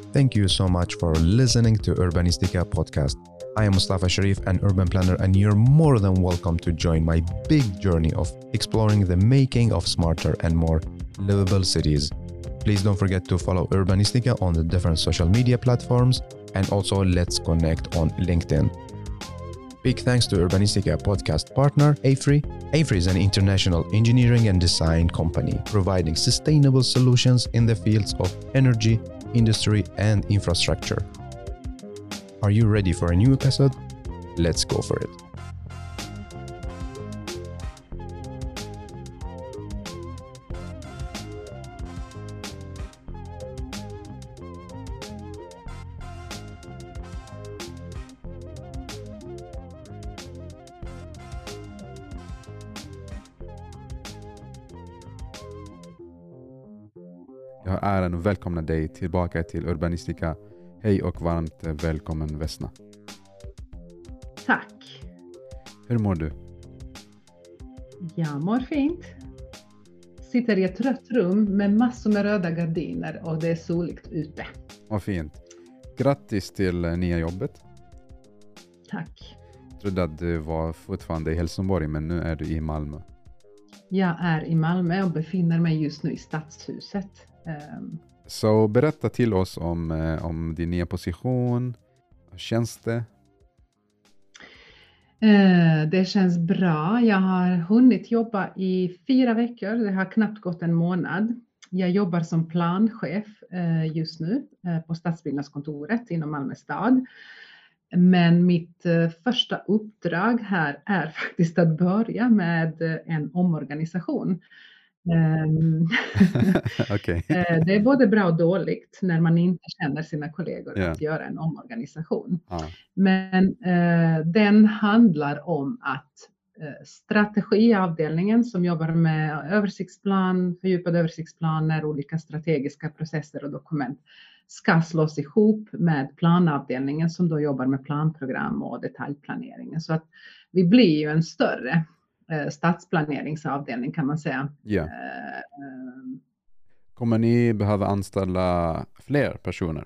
Thank you so much for listening to Urbanistica podcast. I am Mustafa Sharif, an urban planner, and you're more than welcome to join my big journey of exploring the making of smarter and more livable cities. Please don't forget to follow Urbanistica on the different social media platforms, and also let's connect on LinkedIn. Big thanks to Urbanistica podcast partner AFRY. AFRY is an international engineering and design company providing sustainable solutions in the fields of energy, industry, and infrastructure. Are you ready for a new episode? Let's go for it. Jag har äran att välkomna dig tillbaka till Urbanistica. Hej och varmt välkommen Vesna. Tack. Hur mår du? Jag mår fint. Sitter i ett rött rum med massor med röda gardiner och det är soligt ute. Vad fint. Grattis till nya jobbet. Tack. Jag trodde att du var fortfarande i Helsingborg, men nu är du i Malmö. Jag är i Malmö och befinner mig just nu i Stadshuset. Så berätta till oss om din nya position. Hur känns det? Det känns bra. Jag har hunnit jobba i 4 veckor. Det har knappt gått en månad. Jag jobbar som planchef just nu på Stadsbyggnadskontoret inom Malmö stad. Men mitt första uppdrag här är faktiskt att börja med en omorganisation. Okay. Det är både bra och dåligt när man inte känner sina kollegor att göra en omorganisation. Men den handlar om att strategiavdelningen som jobbar med översiktsplan, fördjupade översiktsplaner, olika strategiska processer och dokument ska slås ihop med planavdelningen som då jobbar med planprogram och detaljplaneringen. Så att vi blir ju en större stadsplaneringsavdelning kan man säga. Yeah. Kommer ni behöva anställa fler personer?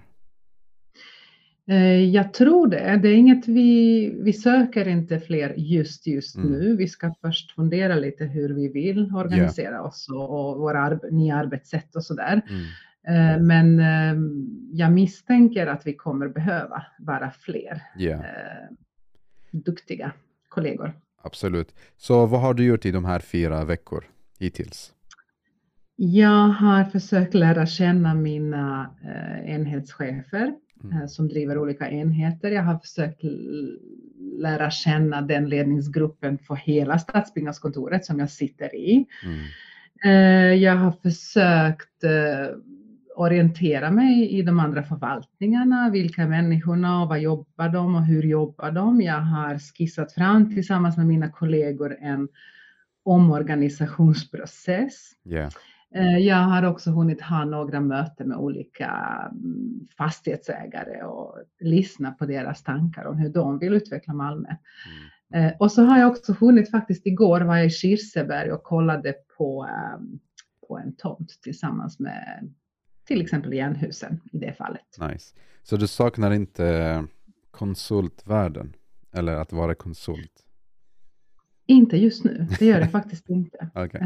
Jag tror det. Det är inget vi söker inte fler just nu. Vi ska först fundera lite hur vi vill organisera oss och våra nya arbetssätt och sådär. Men jag misstänker att vi kommer behöva vara fler duktiga kollegor. Absolut. Så vad har du gjort i de här 4 veckor hittills? Jag har försökt lära känna mina enhetschefer som driver olika enheter. Jag har försökt lära känna den ledningsgruppen för hela Stadsbyggnadskontoret som jag sitter i. Jag har försökt orientera mig i de andra förvaltningarna, vilka människorna och vad jobbar de och hur jobbar de. Jag har skissat fram tillsammans med mina kollegor en omorganisationsprocess. Jag har också hunnit ha några möten med olika fastighetsägare och lyssna på deras tankar om hur de vill utveckla Malmö. Och så har jag också hunnit faktiskt igår var jag i Kirseberg och kollade på en tomt tillsammans med till exempel Jernhusen i det fallet. Nice. Så du saknar inte konsultvärlden eller att vara konsult? Inte just nu. Det gör jag faktiskt inte. Okay.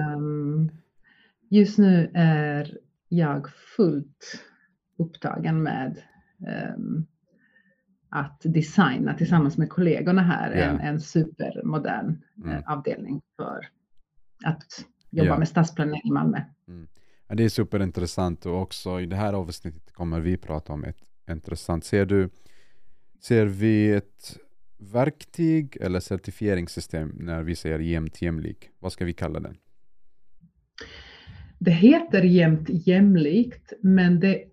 Just nu är jag fullt upptagen med att designa tillsammans med kollegorna här en supermodern avdelning för att jobba med stadsplanering i Malmö. Ja, det är superintressant och också i det här avsnittet kommer vi prata om ett intressant. Ser vi ett verktyg eller certifieringssystem när vi säger jämnt jämlik? Vad ska vi kalla den? Det heter jämnt jämlikt, men det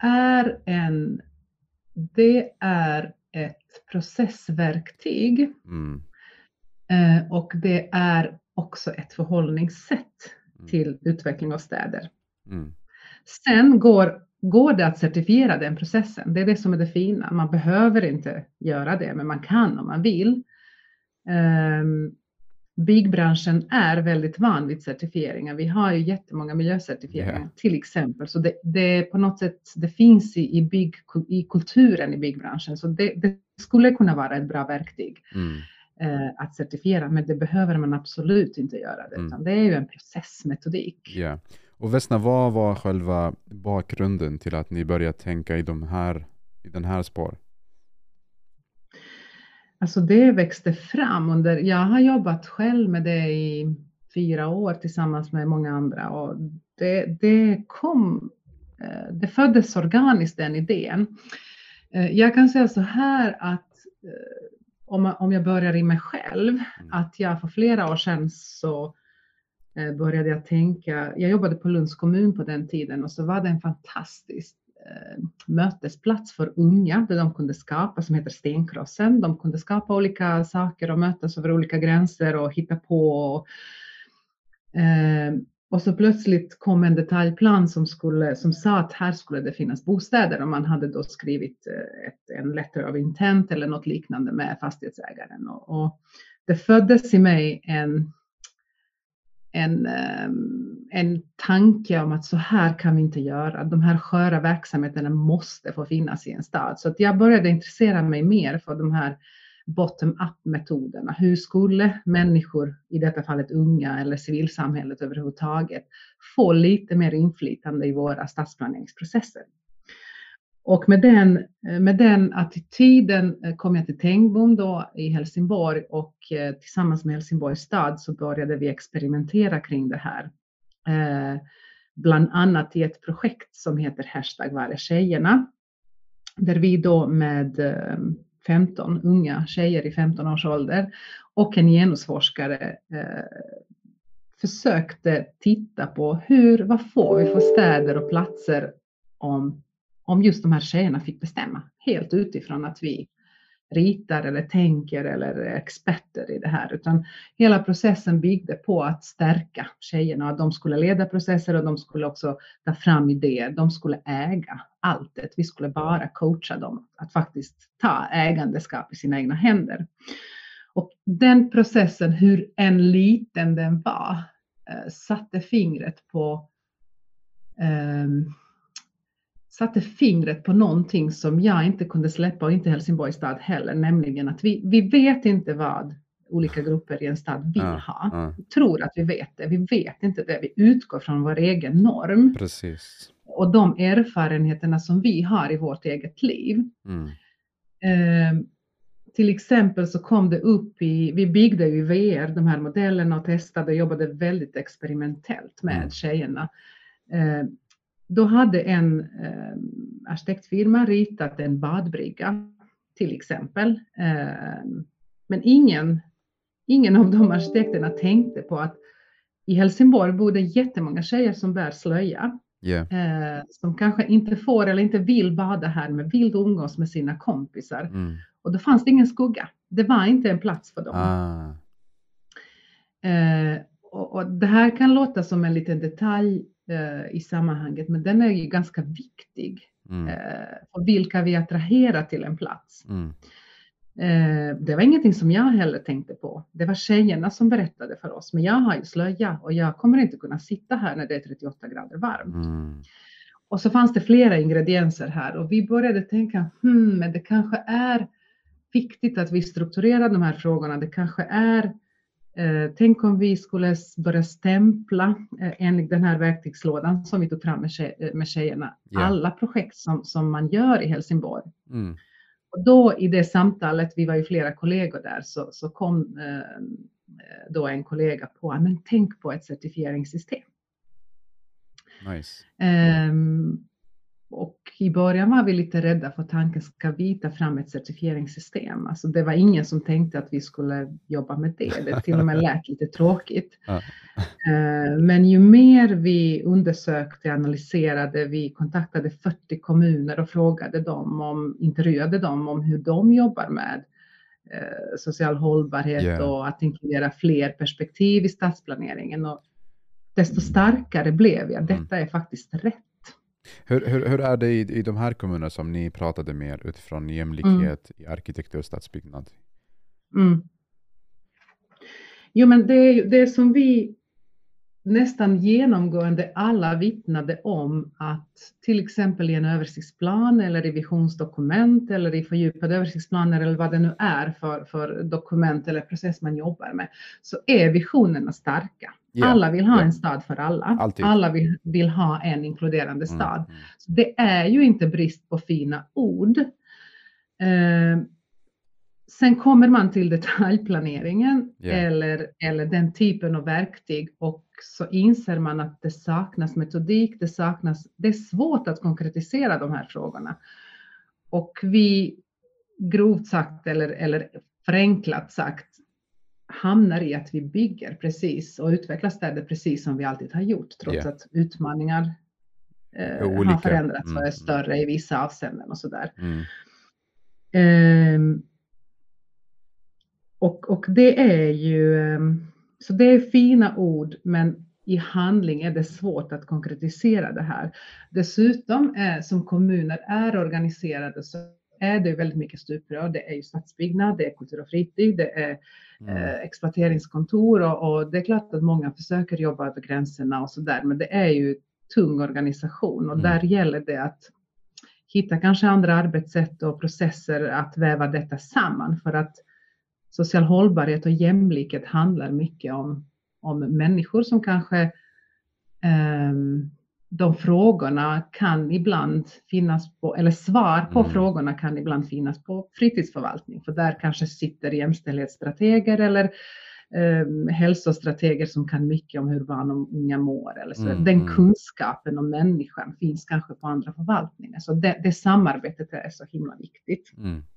är ett processverktyg och det är också ett förhållningssätt till utveckling av städer. Sen går det att certifiera den processen. Det är det som är det fina. Man behöver inte göra det, men man kan om man vill. byggbranschen är väldigt van vid certifieringar. Vi har ju jättemånga miljöcertifieringar till exempel. Så det på något sätt, det finns i kulturen i byggbranschen. Så det skulle kunna vara ett bra verktyg att certifiera. Men det behöver man absolut inte göra det. Utan det är ju en processmetodik. Ja. Och Vesna, vad var själva bakgrunden till att ni började tänka i den här spår? Alltså det växte fram jag har jobbat själv med det i 4 år tillsammans med många andra, och det föddes organiskt, den idén. Jag kan säga så här att om jag börjar i mig själv, att jag för flera år sedan så började jag tänka, jag jobbade på Lunds kommun på den tiden, och så var det en fantastisk mötesplats för unga där de kunde skapa, som heter Stenkrossen. De kunde skapa olika saker och mötas över olika gränser och hitta på. Och så plötsligt kom en detaljplan som sa att här skulle det finnas bostäder, och man hade då skrivit en letter of intent eller något liknande med fastighetsägaren. Och det föddes i mig en tanke om att så här kan vi inte göra. De här sköra verksamheterna måste få finnas i en stad. Så att jag började intressera mig mer för de här bottom-up-metoderna. Hur skulle människor, i detta fallet unga eller civilsamhället överhuvudtaget, få lite mer inflytande i våra stadsplaneringsprocesser? Och med den attityden kom jag till Tengbom då i Helsingborg, och tillsammans med Helsingborgs stad så började vi experimentera kring det här. Bland annat i ett projekt som heter #VarErTjejerna, där vi då med 15 unga tjejer i 15 års ålder och en genusforskare försökte titta på vad får vi för städer och platser om just de här tjejerna fick bestämma, helt utifrån att vi ritar eller tänker eller är experter i det här, utan hela processen byggde på att stärka tjejerna, att de skulle leda processer och de skulle också ta fram idéer, de skulle äga allt det, vi skulle bara coacha dem att faktiskt ta ägandeskap i sina egna händer. Och den processen, hur en liten den var, satte fingret på någonting som jag inte kunde släppa, och inte Helsingborgs stad heller, nämligen att vi vet inte vad olika grupper i en stad vill ha. Vi tror att vi vet det, vi vet inte det, vi utgår från vår egen norm. Precis. Och de erfarenheterna som vi har i vårt eget liv. Till exempel så kom det upp vi byggde ju VR, de här modellerna, och testade och jobbade väldigt experimentellt med tjejerna. Då hade en arkitektfirma ritat en badbrygga till exempel. Men ingen av de arkitekterna tänkte på att i Helsingborg bor det jättemånga tjejer som bär slöja. Som kanske inte får eller inte vill bada här, men vill umgås med sina kompisar. Och då fanns det ingen skugga. Det var inte en plats för dem. Och det här kan låta som en liten detalj i sammanhanget, men den är ju ganska viktig för vilka vi attraherar till en plats. Det var ingenting som jag heller tänkte på. Det var tjejerna som berättade för oss, men jag har ju slöja och jag kommer inte kunna sitta här när det är 38 grader varmt. Och så fanns det flera ingredienser här, och vi började tänka, men det kanske är viktigt att vi strukturerar de här frågorna. Det kanske är tänk om vi skulle börja stämpla enligt den här verktygslådan som vi tog fram med tjejerna. Alla projekt som man gör i Helsingborg. Och då i det samtalet, vi var ju flera kollegor där, så kom då en kollega på, men tänk på ett certifieringssystem. Nice. Och i början var vi lite rädda för tanken, ska vi ta fram ett certifieringssystem? Alltså det var ingen som tänkte att vi skulle jobba med det. Det till och med lät lite tråkigt. Men ju mer vi undersökte, analyserade, vi kontaktade 40 kommuner och intervjuade dem om hur de jobbar med social hållbarhet och att inkludera fler perspektiv i stadsplaneringen. Och desto starkare blev jag. Detta är faktiskt rätt. Hur är det i de här kommunerna som ni pratade med utifrån jämlikhet i arkitektur och stadsbyggnad? Jo, men det är ju det som vi nästan genomgående alla vittnade om, att till exempel i en översiktsplan eller i visionsdokument eller i fördjupade översiktsplaner eller vad det nu är för dokument eller process man jobbar med, så är visionerna starka. Yeah. Alla vill ha en stad för alla. Alltid. Alla vill ha en inkluderande stad. Så det är ju inte brist på fina ord. Sen kommer man till detaljplaneringen eller den typen av verktyg, och så inser man att det saknas metodik, det är svårt att konkretisera de här frågorna. Och vi grovt sagt eller förenklat sagt hamnar i att vi bygger precis och utvecklar städer precis som vi alltid har gjort, trots att utmaningar har förändrats och är större i vissa avseenden och sådär. Och det är ju, så det är fina ord, men i handling är det svårt att konkretisera det här. Dessutom som kommuner är organiserade så är det väldigt mycket stuprör. Det är ju stadsbyggnad, det är kultur och fritid, det är exploateringskontor och det är klart att många försöker jobba över gränserna och sådär, men det är ju tung organisation och där gäller det att hitta kanske andra arbetssätt och processer att väva detta samman, för att social hållbarhet och jämlikhet handlar mycket om människor som kanske de frågorna kan ibland finnas på, eller svar på frågorna kan ibland finnas på fritidsförvaltning, för där kanske sitter jämställdhetsstrateger eller hälsostrateger som kan mycket om hur barn och unga mår eller så. Den kunskapen om människan finns kanske på andra förvaltningar, så det samarbetet är så himla viktigt.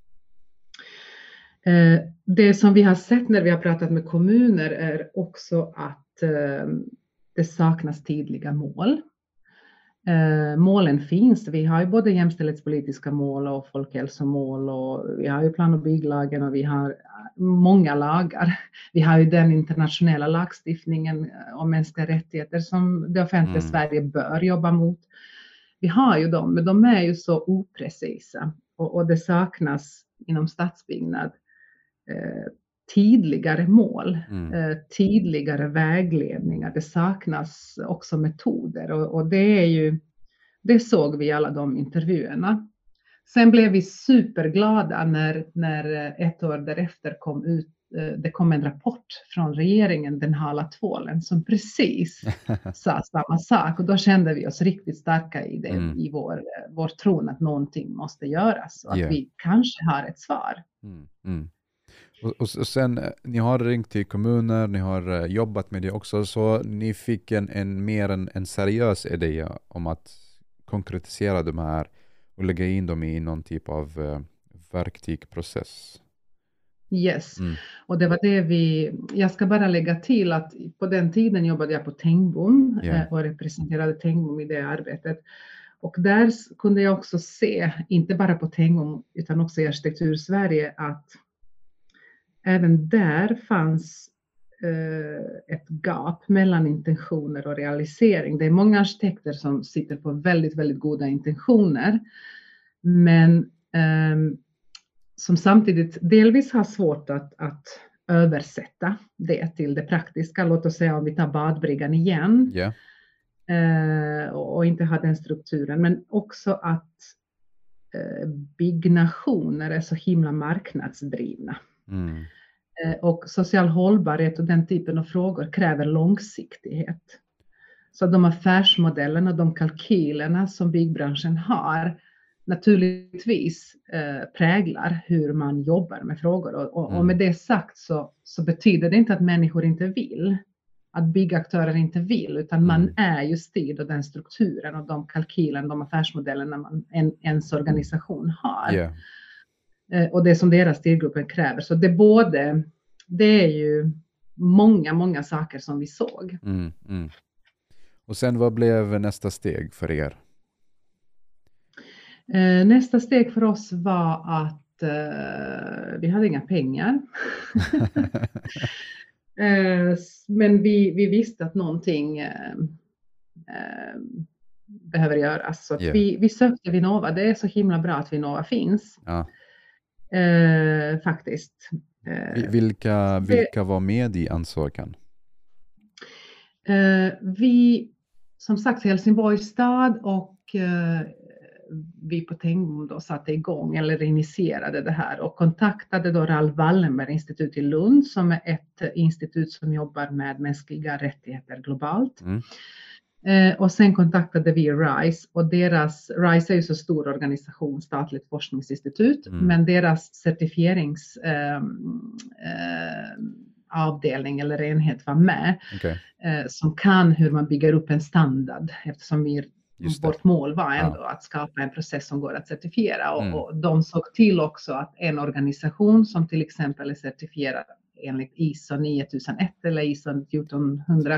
Det som vi har sett när vi har pratat med kommuner är också att det saknas tydliga mål. Målen finns. Vi har ju både jämställdhetspolitiska mål och folkhälsomål, och vi har ju plan- och bygglagen och vi har många lagar. Vi har ju den internationella lagstiftningen om mänskliga rättigheter som det offentliga Sverige bör jobba mot. Vi har ju dem, men de är ju så oprecisa och det saknas inom stadsbyggnad tydligare mål, tydligare vägledningar. Det saknas också metoder och det såg vi i alla de intervjuerna. Sen blev vi superglada när ett år därefter det kom en rapport från regeringen, Den hala tvålen, som precis sa samma sak, och då kände vi oss riktigt starka i det, i vår tron att någonting måste göras och att vi kanske har ett svar. Och sen, ni har ringt till kommuner, ni har jobbat med det också, så ni fick en seriös idé om att konkretisera de här och lägga in dem i någon typ av verktygsprocess. Yes, och det var det jag ska bara lägga till att på den tiden jobbade jag på Tengbom och representerade Tengbom i det arbetet. Och där kunde jag också se, inte bara på Tengbom utan också i Arkitektur Sverige, att även där fanns ett gap mellan intentioner och realisering. Det är många arkitekter som sitter på väldigt, väldigt goda intentioner, men som samtidigt delvis har svårt att översätta det till det praktiska. Låt oss säga om vi tar badbryggan igen och inte har den strukturen, men också att byggnationer är så himla marknadsdrivna. Och social hållbarhet och den typen av frågor kräver långsiktighet. Så de affärsmodellerna och de kalkylerna som byggbranschen har naturligtvis präglar hur man jobbar med frågor. Och med det sagt så betyder det inte att människor inte vill, att byggaktörer inte vill, utan man är ju styrd av den strukturen och de kalkylerna, de affärsmodellerna ens organisation har. Och det som deras styrgruppen kräver. Så det är ju många saker som vi såg. Och sen vad blev nästa steg för er? Nästa steg för oss var att vi hade inga pengar. Men vi visste att någonting behöver göras. Så vi sökte Vinnova. Det är så himla bra att Vinnova finns. Faktiskt. Vilka var med i ansökan? Vi, som sagt, Helsingborgs stad och vi på Tengbom då satte igång eller initierade det här och kontaktade då Raoul Wallenberg-institut i Lund som är ett institut som jobbar med mänskliga rättigheter globalt. Och sen kontaktade vi RISE och RISE är ju så stor organisation, statligt forskningsinstitut, men deras certifieringsavdelning eller enhet var med som kan hur man bygger upp en standard eftersom vårt mål var ändå att skapa en process som går att certifiera och de såg till också att en organisation som till exempel är certifierad enligt ISO 9001 eller ISO 1400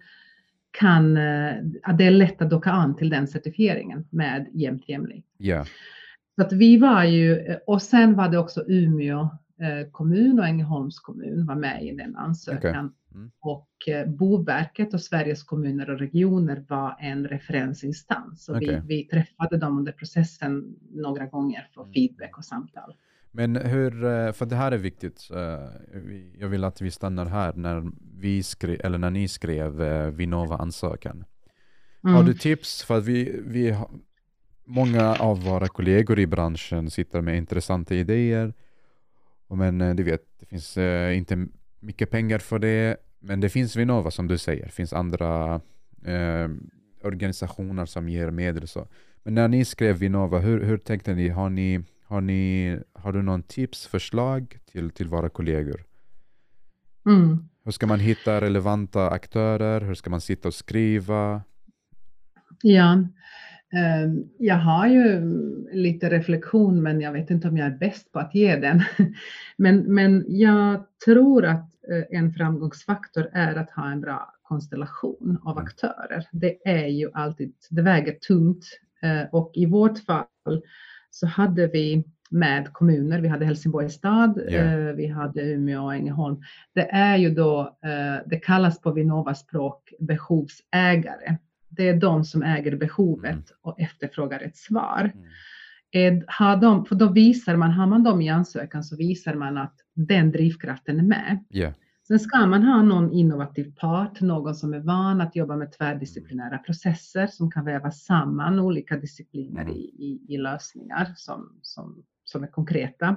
att det är lätt att docka an till den certifieringen med jämlikt. Så att vi var ju, och sen var det också Umeå kommun och Ängelholms kommun var med i den ansökan. Och Boverket och Sveriges kommuner och regioner var en referensinstans. Så vi träffade dem under processen några gånger för feedback och samtal. Men hur, för det här är viktigt, jag vill att vi stannar här när ni skrev Vinnova-ansökan. Har du tips? För att vi många av våra kollegor i branschen sitter med intressanta idéer. Men du vet, det finns inte mycket pengar för det. Men det finns Vinnova som du säger. Det finns andra organisationer som ger medel. Så. Men när ni skrev Vinnova, hur tänkte ni? Har du någon tips, förslag till våra kollegor? Hur ska man hitta relevanta aktörer? Hur ska man sitta och skriva? Ja, jag har ju lite reflektion men jag vet inte om jag är bäst på att ge den. Men jag tror att en framgångsfaktor är att ha en bra konstellation av aktörer. Det är ju alltid, det väger tungt och i vårt fall så hade vi med kommuner, vi hade Helsingborgs stad, vi hade Umeå och Ängelholm. Det är ju då, det kallas på Vinnova-språk behovsägare. Det är de som äger behovet och efterfrågar ett svar. För då har man dem i ansökan så visar man att den drivkraften är med. Sen ska man ha någon innovativ part, någon som är van att jobba med tvärdisciplinära processer som kan väva samman olika discipliner i lösningar som är konkreta.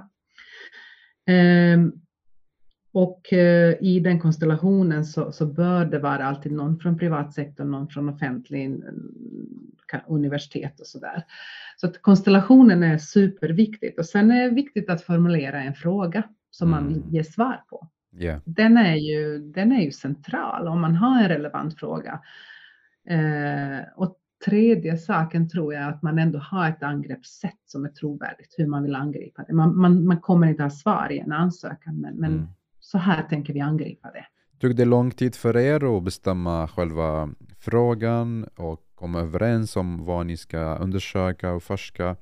Och i den konstellationen så bör det vara alltid någon från privatsektorn, någon från offentlig, universitet och sådär. Så att konstellationen är superviktigt. Och sen är det viktigt att formulera en fråga som man ger svar på. Den är ju central om man har en relevant fråga. Och tredje saken tror jag att man ändå har ett angreppssätt som är trovärdigt hur man vill angripa det. Man kommer inte ha svar i en ansökan men så här tänker vi angripa det. Tog det lång tid för er att bestämma själva frågan och komma överens om vad ni ska undersöka och forska?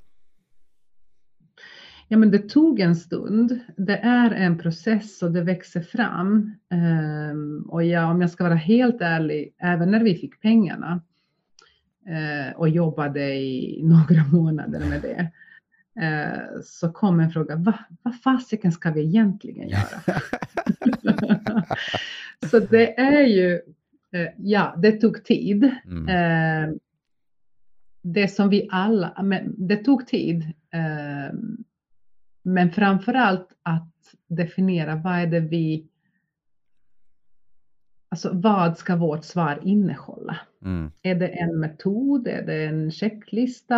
Ja, men det tog en stund. Det är en process och det växer fram. Och om jag ska vara helt ärlig, även när vi fick pengarna och jobbade i några månader med det, så kom en fråga, vad fasiken ska vi egentligen göra? Så det är ju, det tog tid. Det som vi alla, men det tog tid. Men framförallt att definiera vad ska vårt svar innehålla? Är det en metod? Är det en checklista?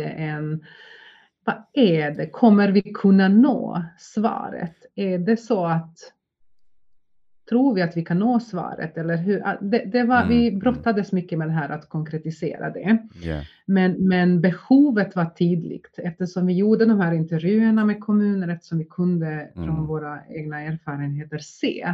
Vad är det? Kommer vi kunna nå svaret? Är det så att tror vi att vi kan nå svaret? Eller hur? Vi brottades mycket med det här att konkretisera det. Men behovet var tydligt eftersom vi gjorde de här intervjuerna med kommuner eftersom vi kunde från våra egna erfarenheter se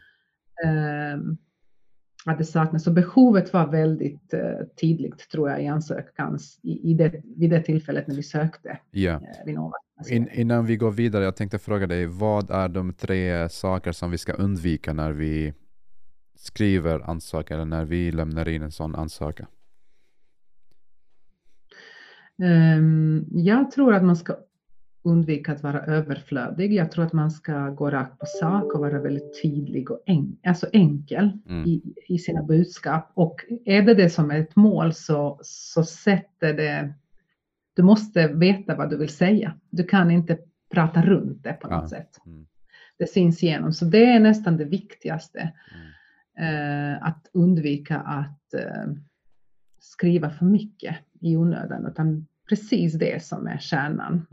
att det saknas. Så behovet var väldigt tydligt tror jag i ansökan vid det tillfället när vi sökte Vinnova. Innan vi går vidare, jag tänkte fråga dig, vad är de 3 saker som vi ska undvika när vi skriver ansökan eller när vi lämnar in en sån ansökan? Jag tror att man ska undvika att vara överflödig. Jag tror att man ska gå rakt på sak och vara väldigt tydlig och enkel i sina budskap. Och är det som är ett mål så sätter det... Du måste veta vad du vill säga. Du kan inte prata runt det på något sätt. Det syns igenom. Så det är nästan det viktigaste. Att undvika att skriva för mycket i onödan. Utan precis det som är kärnan.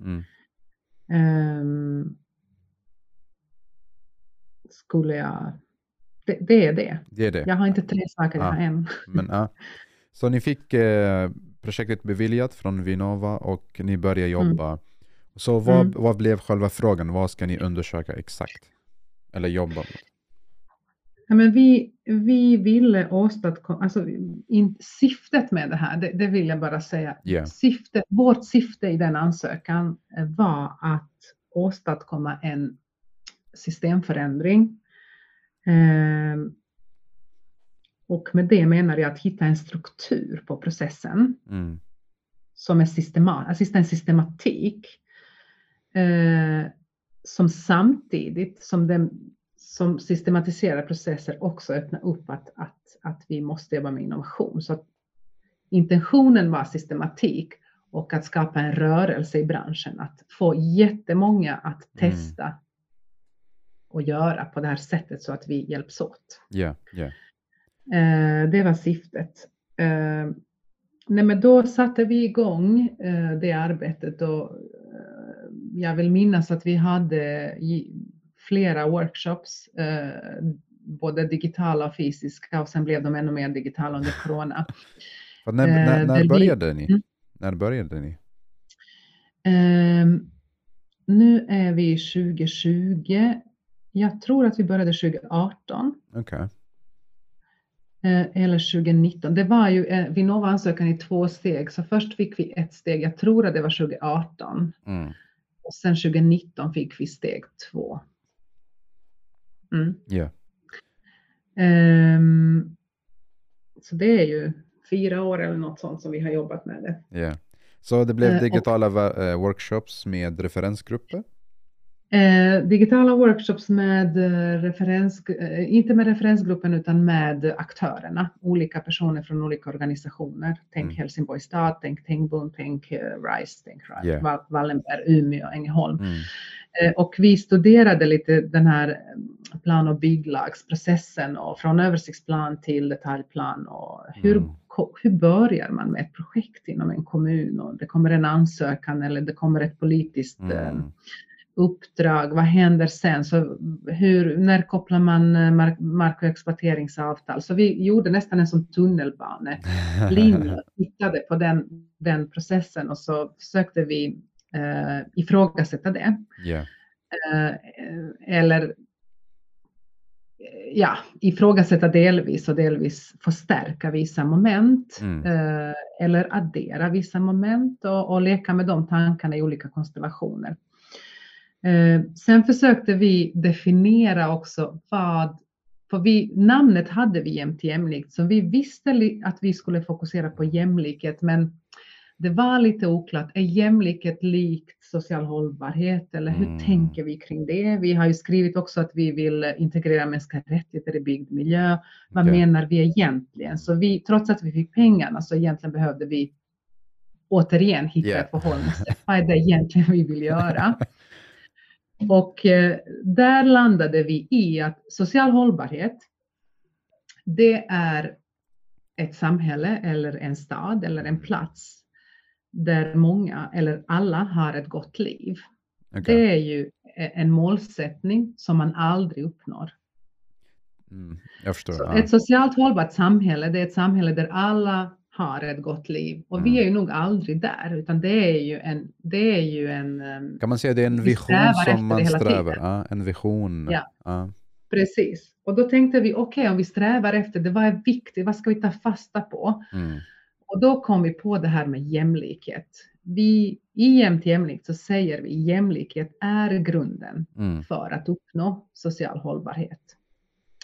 Skulle jag... Det är det. Det är det. Jag har inte 3 saker, jag har en. Men, så ni fick projektet beviljat från Vinnova och ni började jobba. Så vad blev själva frågan? Vad ska ni undersöka exakt? Eller jobba med? Ja, men vi ville åstadkomma, alltså syftet med det här, det vill jag bara säga. Yeah. Vårt syfte i den ansökan var att åstadkomma en systemförändring. Och med det menar jag att hitta en struktur på processen som är en systematik som samtidigt som systematiserar processer också öppnar upp att vi måste jobba med innovation. Så att intentionen var systematik och att skapa en rörelse i branschen, att få jättemånga att testa och göra på det här sättet så att vi hjälps åt. Det var syftet. Men då satte vi igång det arbetet och jag vill minnas att vi hade flera workshops, både digitala och fysiska, och sen blev de ännu mer digitala under corona. När började ni? När började ni? Nu är vi 2020. Jag tror att vi började 2018. Okej. Eller 2019. Det var ju Vinnova ansökan i 2 steg. Så först fick vi ett steg. Jag tror att det var 2018. Och sen 2019 fick vi steg 2. Så det är ju 4 år eller något sånt som vi har jobbat med det. Så det blev digitala workshops med referensgrupper? Digitala workshops med inte med referensgruppen utan med aktörerna. Olika personer från olika organisationer. Tänk Helsingborg stad, tänk Tengbom, tänk RISE, tänk Wallenberg, Umeå, Ängelholm. Och vi studerade lite den här plan- och bygglagsprocessen och från översiktsplan till detaljplan och hur börjar man med ett projekt inom en kommun, och det kommer en ansökan eller det kommer ett politiskt uppdrag, vad händer sen, så när kopplar man mark- och exploateringsavtal, så vi gjorde nästan en sån tunnelbanelinje, tittade på den processen och så försökte vi ifrågasätta det. Eller ifrågasätta delvis och delvis förstärka vissa moment eller addera vissa moment och leka med de tankarna i olika konstellationer. Sen försökte vi definiera också namnet hade vi jämlikt, så vi visste att vi skulle fokusera på jämlikhet, men det var lite oklart. Är jämlikhet likt social hållbarhet eller hur tänker vi kring det? Vi har ju skrivit också att vi vill integrera mänskliga rättigheter i byggd miljö. Vad menar vi egentligen? Så trots att vi fick pengarna, så egentligen behövde vi återigen hitta ett förhållningssätt. Vad är det egentligen vi vill göra? Och där landade vi i att social hållbarhet, det är ett samhälle eller en stad eller en plats där många eller alla har ett gott liv. Det är ju en målsättning som man aldrig uppnår. Jag förstår. Så ett socialt hållbart samhälle, det är ett samhälle där alla har ett gott liv. Och vi är ju nog aldrig där, utan det är ju en kan man säga det är en vision som man strävar? En vision. Ja. Precis. Och då tänkte vi, om vi strävar efter det, vad är viktigt? Vad ska vi ta fasta på? Och då kom vi på det här med jämlikhet. I jämlikt så säger vi jämlikhet är grunden för att uppnå social hållbarhet.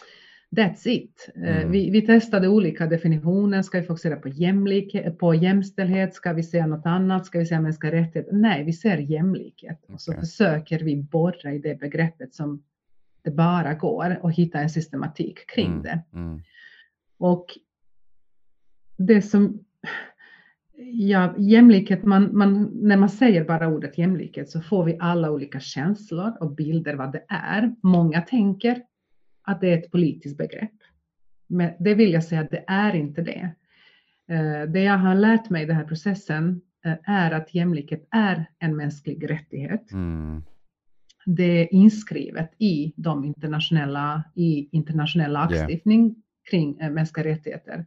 That's it. Vi testade olika definitioner. Ska vi fokusera på jämlikhet, på jämställdhet? Ska vi säga något annat? Ska vi säga mänskliga rättigheter? Nej, vi ser jämlikhet. Och så försöker vi borra i det begreppet som det bara går och hitta en systematik kring det. Och det som, jämlikhet, när man säger bara ordet jämlikhet så får vi alla olika känslor och bilder vad det är. Många tänker att det är ett politiskt begrepp. Men det vill jag säga att det är inte det. Det jag har lärt mig i den här processen är att jämlikhet är en mänsklig rättighet. Det är inskrivet i internationell lagstiftning kring mänskliga rättigheter.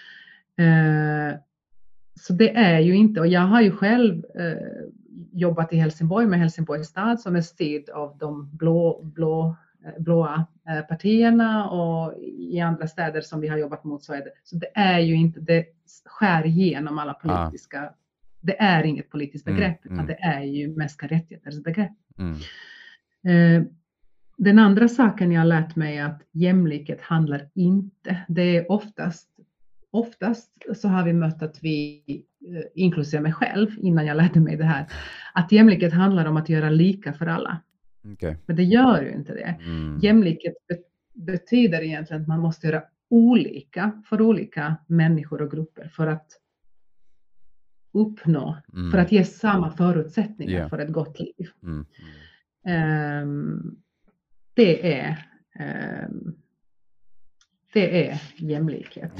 Så det är ju inte, och jag har ju själv jobbat i Helsingborg med Helsingborgs stad som är styrd av de blåa partierna, och i andra städer som vi har jobbat mot så är det. Så det är ju inte, det skär igenom alla politiska, det är inget politiskt begrepp utan det är ju mänskliga rättigheters begrepp. Den andra saken jag har lärt mig är att jämlikhet handlar inte, det är oftast så har vi mött att vi, inklusive mig själv innan jag lärde mig det här, att jämlikhet handlar om att göra lika för alla. Okay. Men det gör ju inte det. Jämlikhet betyder egentligen att man måste göra olika för olika människor och grupper för att uppnå, för att ge samma förutsättningar för ett gott liv. Det är jämlikhet.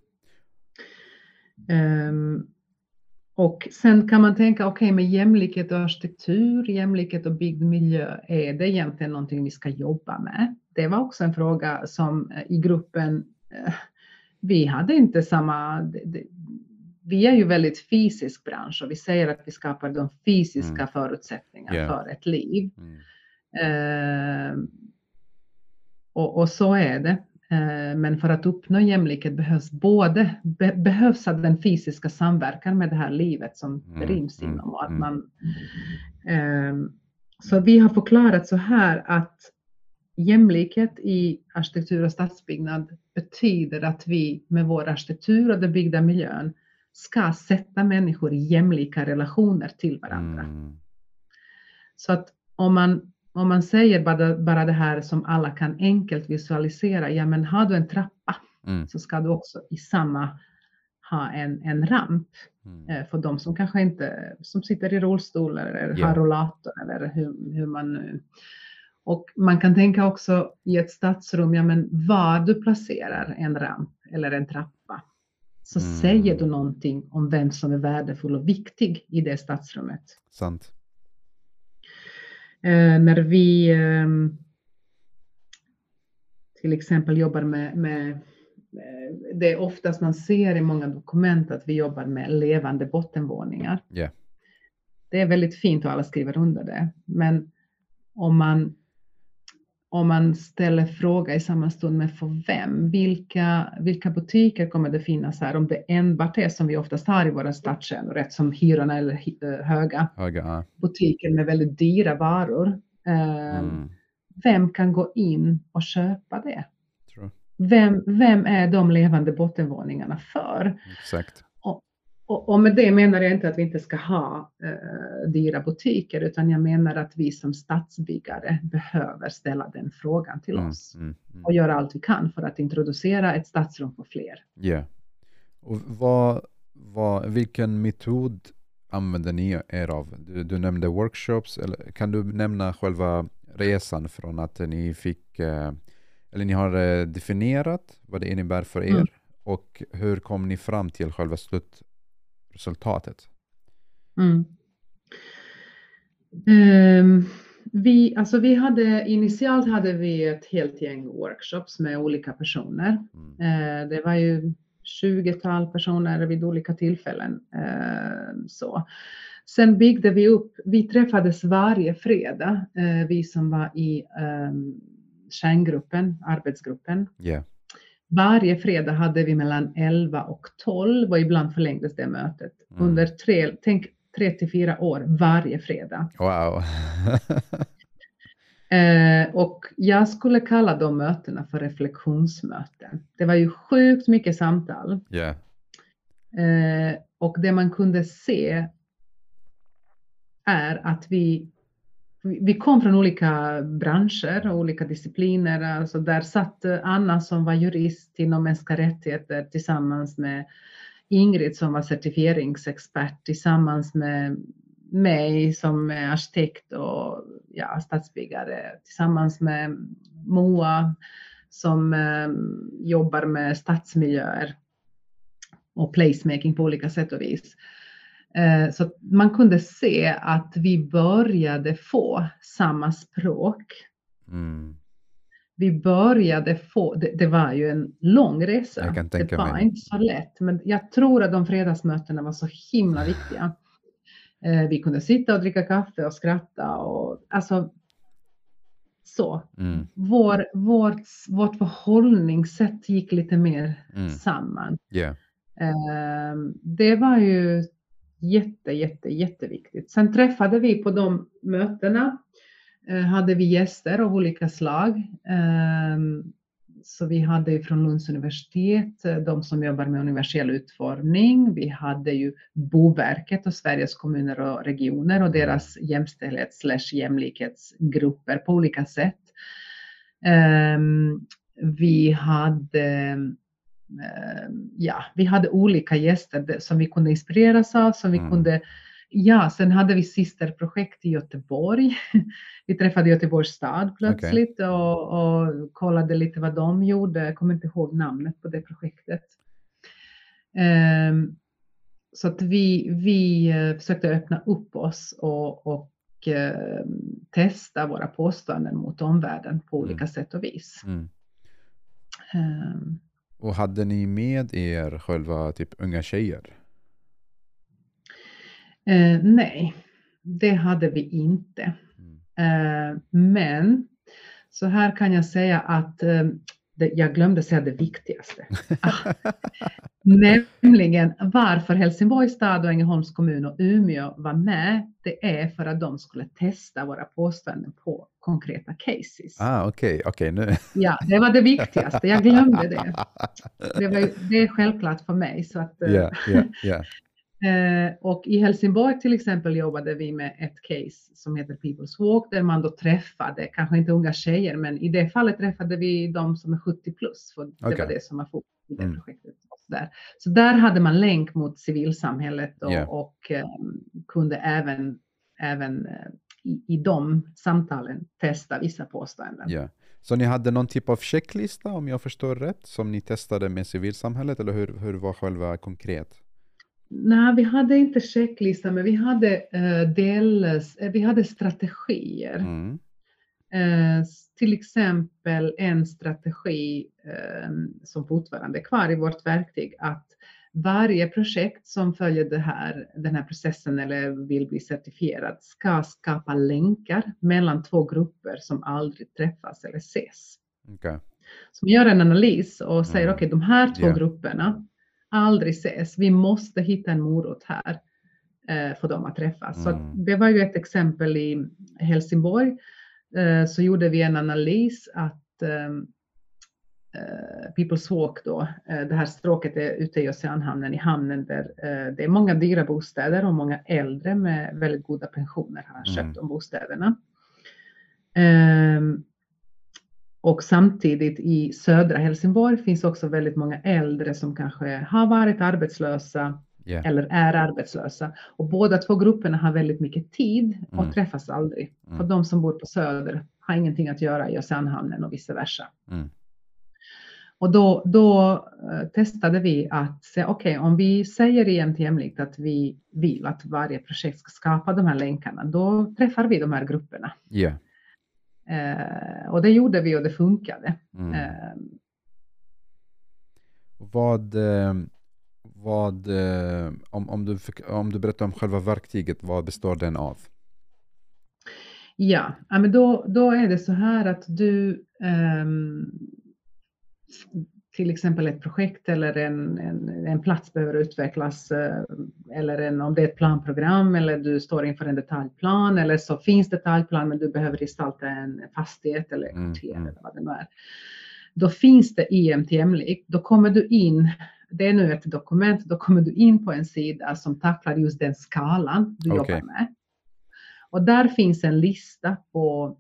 Och sen kan man tänka, med jämlikhet och arkitektur, jämlikhet och byggd miljö, är det egentligen någonting vi ska jobba med? Det var också en fråga som i gruppen, vi hade inte samma, vi är ju väldigt fysisk bransch och vi säger att vi skapar de fysiska förutsättningarna för ett liv. Och så är det. Men för att uppnå jämlikhet behövs att den fysiska samverkan med det här livet som det ryms inom. Och att så vi har förklarat så här att jämlikhet i arkitektur och stadsbyggnad betyder att vi med vår arkitektur och den byggda miljön ska sätta människor i jämlika relationer till varandra. Så att om man säger bara det här som alla kan enkelt visualisera, men har du en trappa så ska du också i samma ha en ramp för de som kanske inte, som sitter i rullstol eller har rollator eller hur man nu. Och man kan tänka också i ett stadsrum, men var du placerar en ramp eller en trappa så säger du någonting om vem som är värdefull och viktig i det stadsrummet. Sant. När vi till exempel jobbar med det är oftast man ser i många dokument att vi jobbar med levande bottenvåningar. Det är väldigt fint och alla skriver under det. Men om man ställer fråga i samma stund med för vem, vilka butiker kommer det finnas här, om det enbart är som vi oftast har i våra stadskärnor, rätt som hyrorna eller höga butiker med väldigt dyra varor. Vem kan gå in och köpa det? Vem är de levande bottenvåningarna för? Exakt. Och med det menar jag inte att vi inte ska ha dyra butiker, utan jag menar att vi som stadsbyggare behöver ställa den frågan till oss och göra allt vi kan för att introducera ett stadsrum för fler. Och vilken metod använder ni er av? Du nämnde workshops, eller kan du nämna själva resan från att ni fick, eller ni har definierat vad det innebär för er och hur kom ni fram till själva slutresultatet? Initialt hade vi ett helt gäng workshops med olika personer. Det var ju 20-tal personer vid olika tillfällen. Så. Sen byggde vi upp, vi träffades varje fredag, vi som var i kärngruppen, arbetsgruppen. Varje fredag hade vi mellan 11 och 12 och ibland förlängdes det mötet. Under 3 till 4 år varje fredag. Wow. Och jag skulle kalla de mötena för reflektionsmöten. Det var ju sjukt mycket samtal. Yeah. Och det man kunde se är att vi kom från olika branscher och olika discipliner. Alltså där satt Anna som var jurist inom mänskliga rättigheter tillsammans med Ingrid som var certifieringsexpert tillsammans med mig som är arkitekt och stadsbyggare tillsammans med Moa som jobbar med stadsmiljöer och placemaking på olika sätt och vis. Så man kunde se att vi började få samma språk. Vi började få, det var ju en lång resa. Jag kan tänka det var mig. inte så lätt, men jag tror att de fredagsmötena var så himla viktiga. Vi kunde sitta och dricka kaffe och skratta och alltså så. Vårt förhållningssätt gick lite mer samman. Yeah. Det var ju jätteviktigt. Sen träffade vi på de mötena, hade vi gäster av olika slag. Så vi hade från Lunds universitet, de som jobbar med universell utformning. Vi hade ju Boverket och Sveriges kommuner och regioner och deras jämställdhets/jämlikhetsgrupper på olika sätt. Vi hade olika gäster som vi kunde inspireras av, som vi kunde. Sen hade vi systerprojekt i Göteborg. Vi träffade Göteborgs stad plötsligt och kollade lite vad de gjorde. Jag kommer inte ihåg namnet på det projektet. Så att vi försökte öppna upp oss och testa våra påståenden mot omvärlden på olika sätt och vis. Och hade ni med er själva typ unga tjejer? Nej, det hade vi inte. Men så här kan jag säga att jag glömde säga det viktigaste. Nämligen varför Helsingborgs stad och Ängelholms kommun och Umeå var med. Det är för att de skulle testa våra påståenden på konkreta cases. Okej, nu. Ja, det var det viktigaste. Jag glömde det. Det är självklart för mig. Så att, och i Helsingborg till exempel jobbade vi med ett case som heter People's Walk där man då träffade, kanske inte unga tjejer, men i det fallet träffade vi de som är 70 plus. För det var det som var fokus i det projektet. Så där hade man länk mot civilsamhället och kunde även i de samtalen testa vissa påståenden. Yeah. Så ni hade någon typ av checklista om jag förstår rätt som ni testade med civilsamhället eller hur var själva konkret? Nej, vi hade inte checklista, men vi hade strategier. Till exempel en strategi som fortfarande är kvar i vårt verktyg, att varje projekt som följer den här processen eller vill bli certifierad ska skapa länkar mellan två grupper som aldrig träffas eller ses. Så vi gör en analys och säger de här två grupperna aldrig ses. Vi måste hitta en morot här för dem att träffas. Så det var ju ett exempel i Helsingborg. Så gjorde vi en analys att People's Walk då, det här stråket är ute i Oceanhamnen, i hamnen där det är många dyra bostäder och många äldre med väldigt goda pensioner har köpt de bostäderna. Och samtidigt i södra Helsingborg finns också väldigt många äldre som kanske har varit arbetslösa eller är arbetslösa. Och båda två grupperna har väldigt mycket tid och träffas aldrig. För de som bor på söder har ingenting att göra i Oceanhamnen och vice versa. Och då testade vi att säga, om vi säger i MT Jämlikt att vi vill att varje projekt ska skapa de här länkarna, då träffar vi de här grupperna. Och det gjorde vi och det funkade. Om du berättar om själva verktyget, vad består den av? Ja, men då är det så här att du till exempel ett projekt eller en plats behöver utvecklas, eller om det är ett planprogram eller du står inför en detaljplan, eller så finns detaljplan men du behöver gestalta en fastighet eller kvarter eller vad det nu är. Då finns det i MTM-likt, då kommer du in, det är nu ett dokument, då kommer du in på en sida som tacklar just den skalan du jobbar med. Och där finns en lista på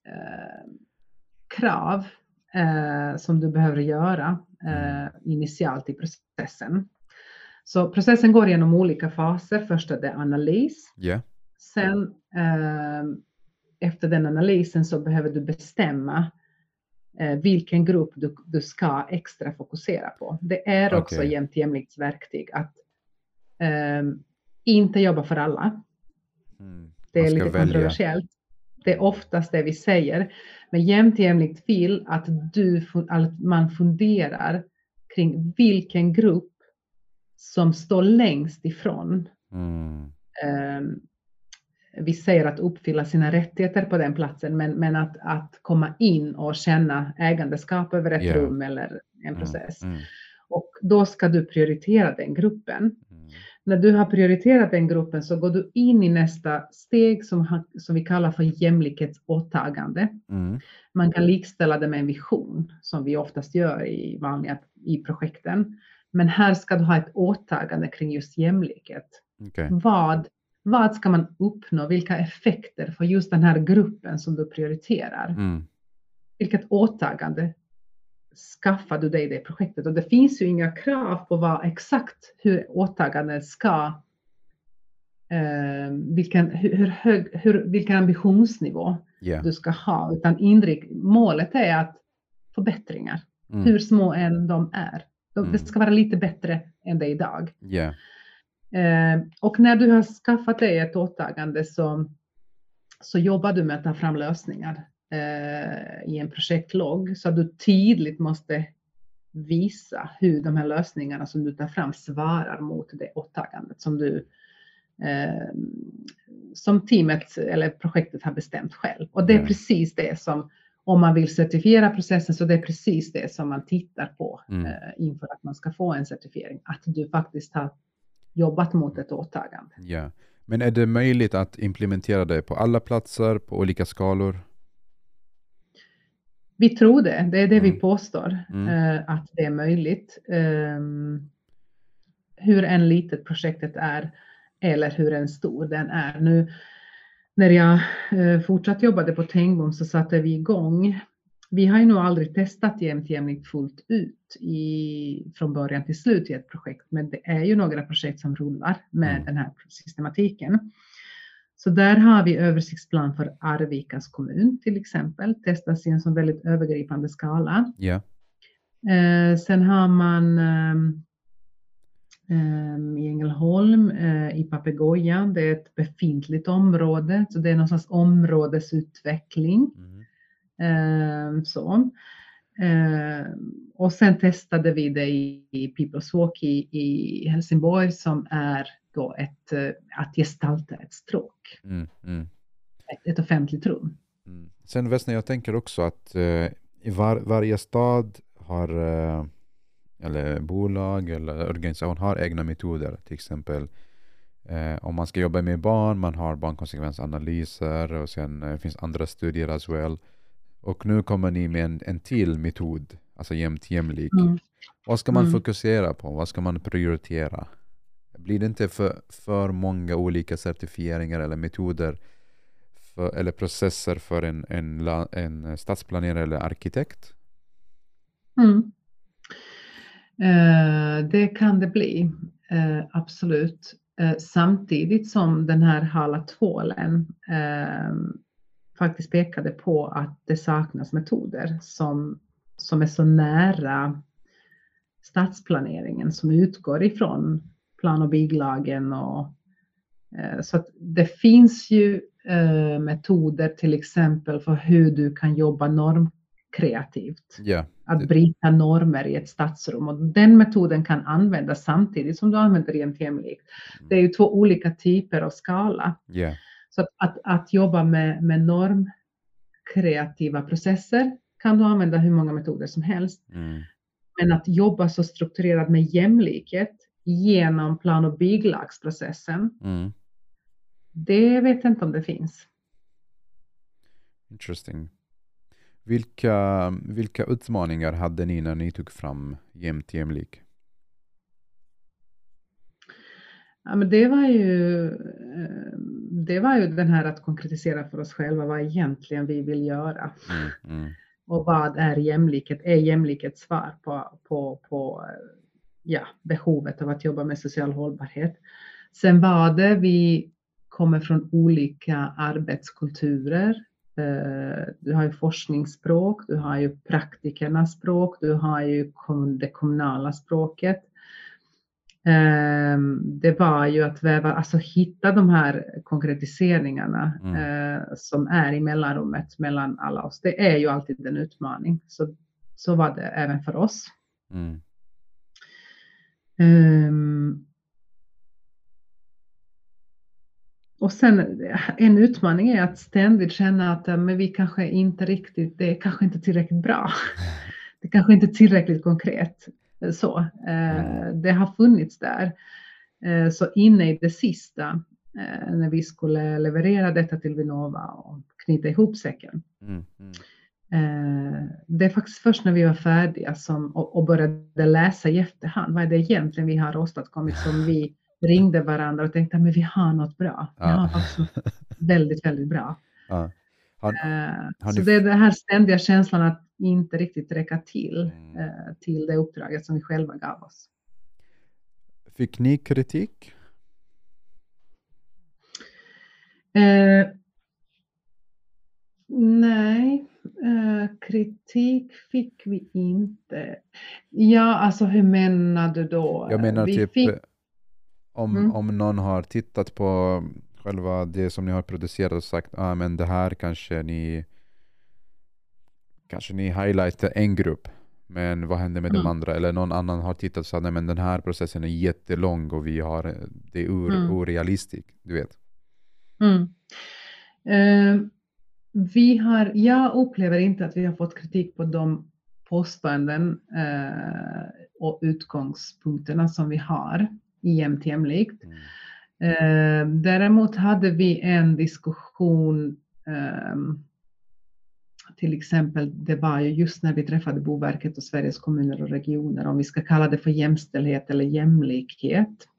krav som du behöver göra initialt i processen. Så processen går genom olika faser. Först är det analys. Sen efter den analysen så behöver du bestämma vilken grupp du ska extra fokusera på. Det är också jämlikt verktyg att inte jobba för alla. Det är lite kontroversiellt. Det är oftast det vi säger. Men jämlikt vill att man funderar kring vilken grupp som står längst ifrån. Vi säger att uppfylla sina rättigheter på den platsen, men att komma in och känna ägandeskap över ett rum eller en process. Och då ska du prioritera den gruppen. När du har prioriterat den gruppen så går du in i nästa steg som vi kallar för jämlikhetsåtagande. Man kan likställa det med en vision som vi oftast gör i projekten. Men här ska du ha ett åtagande kring just jämlikhet. Vad ska man uppnå? Vilka effekter för just den här gruppen som du prioriterar? Vilket åtagande skaffar du dig i det projektet? Och det finns ju inga krav på vad exakt hur åtagandet ska, vilken ambitionsnivå du ska ha. Utan målet är att förbättringar, hur små än de är. Det ska vara lite bättre än det idag. Och när du har skaffat dig ett åtagande så jobbar du med att ta fram lösningar i en projektlogg, så att du tydligt måste visa hur de här lösningarna som du tar fram svarar mot det åtagandet som du som teamet eller projektet har bestämt själv. Och det är precis det som, om man vill certifiera processen, så det är precis det som man tittar på inför att man ska få en certifiering, att du faktiskt har jobbat mot ett åtagande. Men är det möjligt att implementera det på alla platser, på olika skalor? Vi tror det. Det är det vi påstår. Att det är möjligt. Hur en litet projektet är eller hur en stor den är. Nu när jag fortsatt jobbade på Tengbom så satte vi igång. Vi har ju nog aldrig testat jämlikt fullt ut från början till slut i ett projekt. Men det är ju några projekt som rullar med den här systematiken. Så där har vi översiktsplan för Arvikas kommun till exempel. Testas i en sån väldigt övergripande skala. Sen har man i Ängelholm, i Papegoja. Det är ett befintligt område. Så det är någon slags områdesutveckling. Och sen testade vi det i People's Walk i Helsingborg, som är då att gestalta ett stråk. Ett offentligt rum. Sen Vesna, jag tänker också att i varje stad har eller bolag eller organisation har egna metoder. Till exempel om man ska jobba med barn, man har barnkonsekvensanalyser och sen finns andra studier as well. Och nu kommer ni med en till metod, alltså jämlik. Vad ska man fokusera på? Vad ska man prioritera? Blir det inte för många olika certifieringar eller metoder eller processer för en stadsplanerare eller arkitekt? Det kan det bli, absolut. Samtidigt som den här hala tvålen faktiskt pekade på att det saknas metoder som är så nära stadsplaneringen, som utgår ifrån plan- och bygglagen. Så att det finns ju metoder till exempel för hur du kan jobba normkreativt. Att bryta normer i ett stadsrum. Och den metoden kan användas samtidigt som du använder jämlikt. Det är ju två olika typer av skala. Så att jobba med normkreativa processer kan du använda hur många metoder som helst. Men att jobba så strukturerat med jämlikhet genom plan- och bygglagsprocessen, det vet jag inte om det finns. Interesting. Vilka utmaningar hade ni när ni tog fram jämlik? Ja, men det var ju den här att konkretisera för oss själva vad egentligen vi vill göra. Och vad är jämlikhet? Är jämlikhet svar på behovet av att jobba med social hållbarhet? Sen var det, vi kommer från olika arbetskulturer. Du har ju forskningsspråk, du har ju praktikernas språk, du har ju det kommunala språket. Det var ju att hitta de här konkretiseringarna som är i mellanrummet mellan alla oss. Det är ju alltid en utmaning. Så var det även för oss. Och sen en utmaning är att ständigt känna att men vi kanske inte riktigt, det är kanske inte tillräckligt bra. Det kanske inte är tillräckligt konkret. Så, det har funnits där. Så inne i det sista, när vi skulle leverera detta till Vinnova och knyta ihop säcken. Det är faktiskt först när vi var färdiga och började läsa i efterhand. Vad är det egentligen vi har åstadkommit, som vi ringde varandra och tänkte men vi har något bra. Vi har faktiskt något väldigt, väldigt bra. Så det är den här ständiga känslan att inte riktigt räcka till det uppdraget som vi själva gav oss. Fick ni kritik? Nej, kritik fick vi inte. Ja, alltså hur menar du då? Jag menar om någon har tittat på själva det som ni har producerat och sagt men det här kanske ni highlightar en grupp, men vad händer med de andra? Eller någon annan har tittat och sagt nej, men den här processen är jättelång och det är orealistiskt, du vet. Jag upplever inte att vi har fått kritik på de påståenden och utgångspunkterna som vi har i jämlikt. Däremot hade vi en diskussion, till exempel det var ju just när vi träffade Boverket och Sveriges kommuner och regioner, om vi ska kalla det för jämställdhet eller jämlikhet.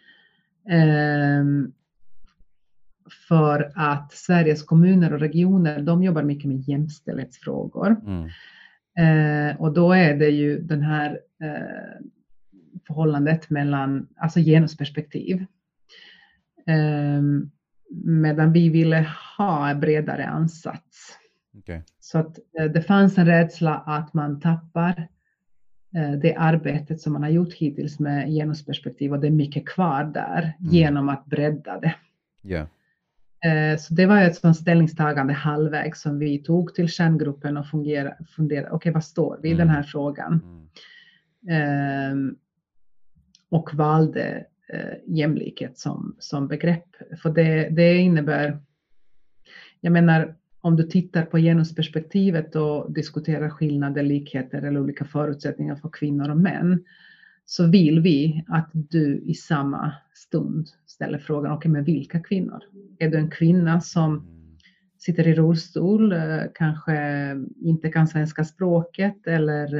För att Sveriges kommuner och regioner, de jobbar mycket med jämställdhetsfrågor. Och då är det ju den här förhållandet mellan, alltså genusperspektiv. Medan vi ville ha en bredare ansats. Okay. Så att det fanns en rädsla att man tappar det arbetet som man har gjort hittills med genusperspektiv, och det är mycket kvar där genom att bredda det. Yeah. Så det var ett sådant ställningstagande halvväg som vi tog till kärngruppen och funderade, okej, vad står vi i den här frågan? Och valde jämlikhet som begrepp. För det innebär, jag menar, om du tittar på genusperspektivet och diskuterar skillnader, likheter eller olika förutsättningar för kvinnor och män, så vill vi att du i samma stund ställer frågan, okej, men vilka kvinnor? Är du en kvinna som sitter i rullstol, kanske inte kan svenska språket eller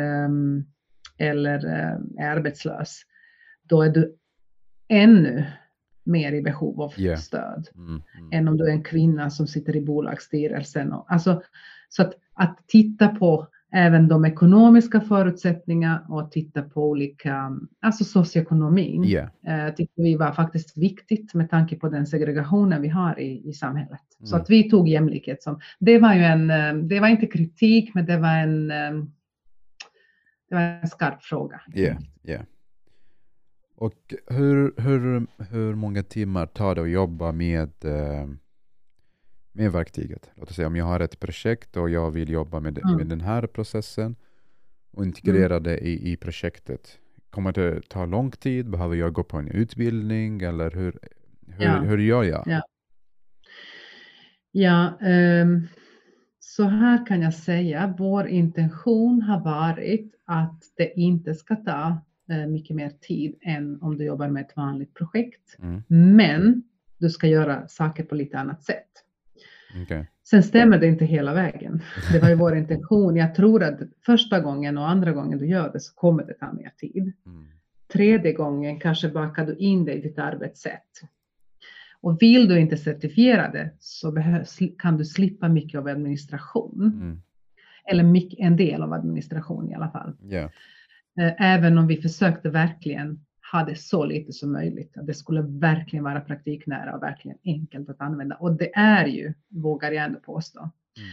är arbetslös? Då är du ännu mer i behov av stöd än om du är en kvinna som sitter i bolagsstyrelsen. Alltså, så att titta på även de ekonomiska förutsättningarna och titta på olika, alltså socioekonomin, tyckte vi var faktiskt viktigt med tanke på den segregationen vi har i samhället. Så att vi tog jämlikhet som, det var inte kritik, men det var en skarp fråga. Yeah. Och hur många timmar tar det att jobba med verktyget? Låt oss säga om jag har ett projekt och jag vill jobba med den här processen och integrera det i projektet. Kommer det ta lång tid? Behöver jag gå på en utbildning? Eller hur gör jag? så här kan jag säga, vår intention har varit att det inte ska ta mycket mer tid än om du jobbar med ett vanligt projekt. Men du ska göra saker på lite annat sätt. Okay. Sen stämmer det inte hela vägen. Det var ju vår intention. Jag tror att första gången och andra gången du gör det så kommer det ta mer tid. Tredje gången kanske bakar du in det i ditt arbetssätt. Och vill du inte certifiera det så kan du slippa mycket av administration. Eller en del av administration i alla fall. Yeah. Även om vi försökte verkligen ha det så lite som möjligt. Att det skulle verkligen vara praktiknära och verkligen enkelt att använda. Och det är ju, vågar jag ändå påstå.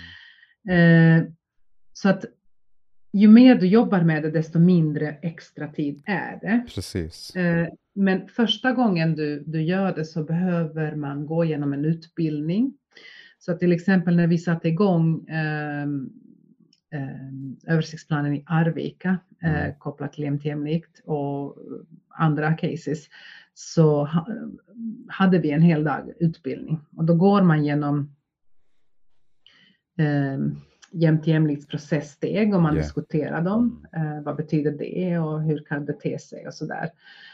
Så att ju mer du jobbar med det, desto mindre extra tid är det. Precis. Men första gången du gör det så behöver man gå igenom en utbildning. Så till exempel när vi satte igång översiktsplanen i Arvika kopplat till jämlikt och andra cases, så hade vi en hel dag utbildning. Och då går man genom jämliktsprocesssteg och man diskuterar dem. Vad betyder det och hur kan det te sig och sådär.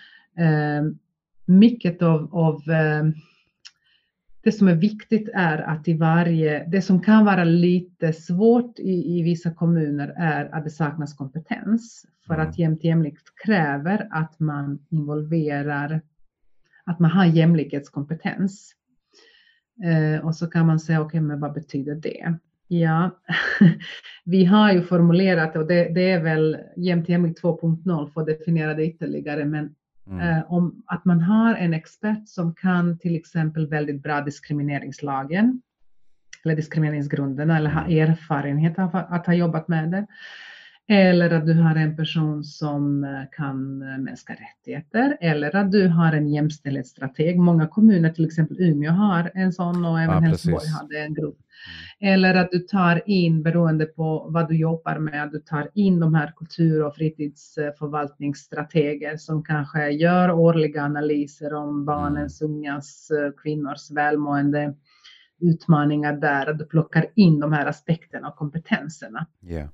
Mycket av det som är viktigt är att det som kan vara lite svårt i vissa kommuner är att det saknas kompetens. För att jämlikt kräver att man involverar, att man har jämlikhetskompetens. Och så kan man säga, okej, men vad betyder det? Ja, vi har ju formulerat, och det är väl jämlikt 2.0 för att definiera det ytterligare, men om att man har en expert som kan till exempel väldigt bra diskrimineringslagen eller diskrimineringsgrunderna eller har erfarenhet av att ha jobbat med det. Eller att du har en person som kan mänskliga rättigheter. Eller att du har en jämställdhetsstrateg. Många kommuner, till exempel Umeå, har en sån och även Helsingborg hade en grupp. Eller att du tar in, beroende på vad du jobbar med, du tar in de här kultur- och fritidsförvaltningsstrateger som kanske gör årliga analyser om barnens, ungas, kvinnors välmående, utmaningar där. Att du plockar in de här aspekterna och kompetenserna. Yeah.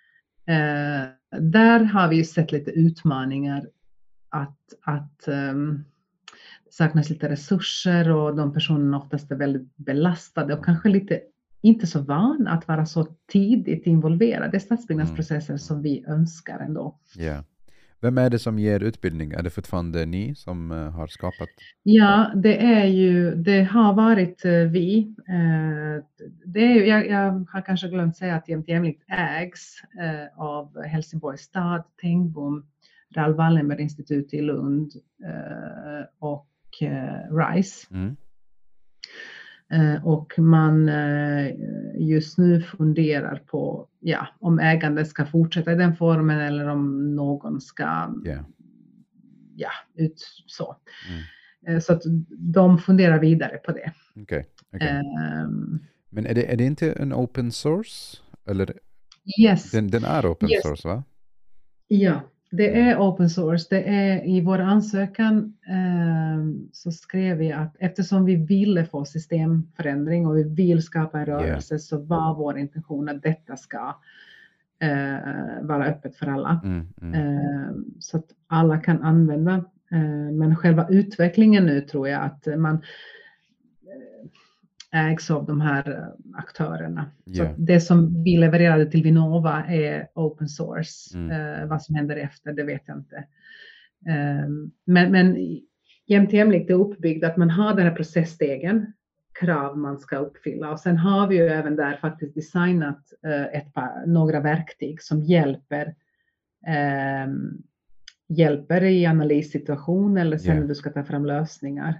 Där har vi ju sett lite utmaningar att det saknas lite resurser och de personerna oftast är väldigt belastade och kanske lite inte så van att vara så tidigt involverade i stadsbyggnadsprocesser som vi önskar ändå. Yeah. Vem är det som ger utbildning? Är det fortfarande ni som har skapat? Ja, det har varit vi. Jag har kanske glömt säga att jämlikt ägs av Helsingborgs stad, Tengbom, Raoul Wallenberg-institut i Lund och RISE. Och man just nu funderar på om ägandet ska fortsätta i den formen eller om någon ska ut så. Så att de funderar vidare på det. Okay. Men är det inte en open source? Eller? Yes. Den är open source, va? Ja. Det är open source. Det är i vår ansökan så skrev vi att eftersom vi ville få systemförändring och vi vill skapa en rörelse så var vår intention att detta ska vara öppet för alla. Så att alla kan använda. Men själva utvecklingen nu tror jag att man ägs av de här aktörerna. Så det som vi levererade till Vinnova är open source. Vad som händer efter, det vet jag inte. Men jämlikt är uppbyggd att man har den här processstegen, krav man ska uppfylla. Och sen har vi ju även där faktiskt designat några verktyg som hjälper i analyssituation eller sen när du ska ta fram lösningar.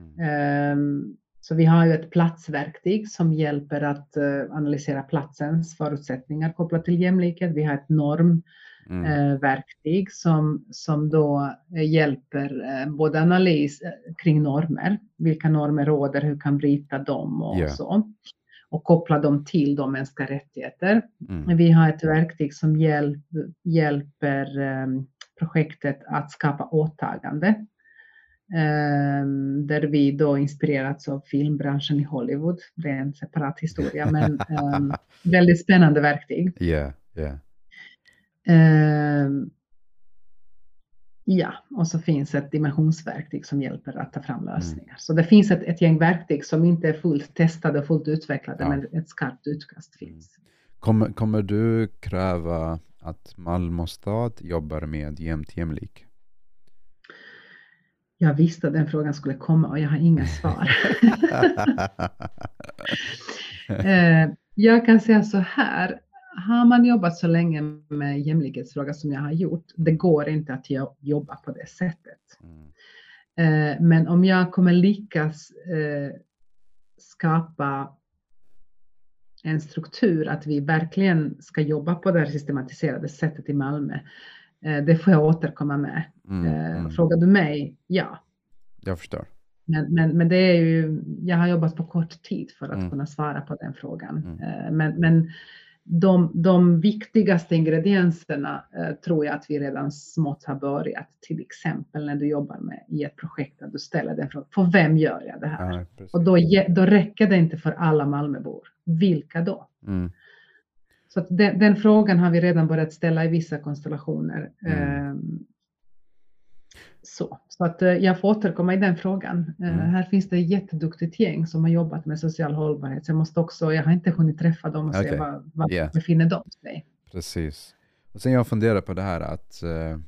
Så vi har ju ett platsverktyg som hjälper att analysera platsens förutsättningar kopplat till jämlikhet. Vi har ett normverktyg som då hjälper både analys kring normer. Vilka normer råder, hur kan bryta dem och så. Och koppla dem till de mänskliga rättigheter. Vi har ett verktyg som hjälper projektet att skapa åtagande. där vi då inspirerats av filmbranschen i Hollywood. Det är en separat historia, men väldigt spännande verktyg. Yeah. Ja, och så finns ett dimensionsverktyg som hjälper att ta fram lösningar. Så det finns ett gäng verktyg som inte är fullt testade och fullt utvecklade, men ett skarpt utkast finns. Kommer du kräva att Malmö stad jobbar med jämlik? Jag visste att den frågan skulle komma och jag har inga svar. Jag kan säga så här. Har man jobbat så länge med jämlikhetsfrågor som jag har gjort, det går inte att jobba på det sättet. Men om jag kommer lyckas skapa en struktur att vi verkligen ska jobba på det här systematiserade sättet i Malmö, det får jag återkomma med. Frågar du mig? Ja. Jag förstår. Men det är ju, jag har jobbat på kort tid för att kunna svara på den frågan. Men de viktigaste ingredienserna tror jag att vi redan smått har börjat. Till exempel när du jobbar med i ett projekt där du ställer den frågan, för vem gör jag det här? Och då räcker det inte för alla Malmöbor. Vilka då? Så att den frågan har vi redan börjat ställa i vissa konstellationer. Så att jag får återkomma i den frågan. Här finns det ett jätteduktigt gäng som har jobbat med social hållbarhet. Så jag har inte hunnit träffa dem och se vad befinner de sig. Precis. Och sen jag funderar på det här att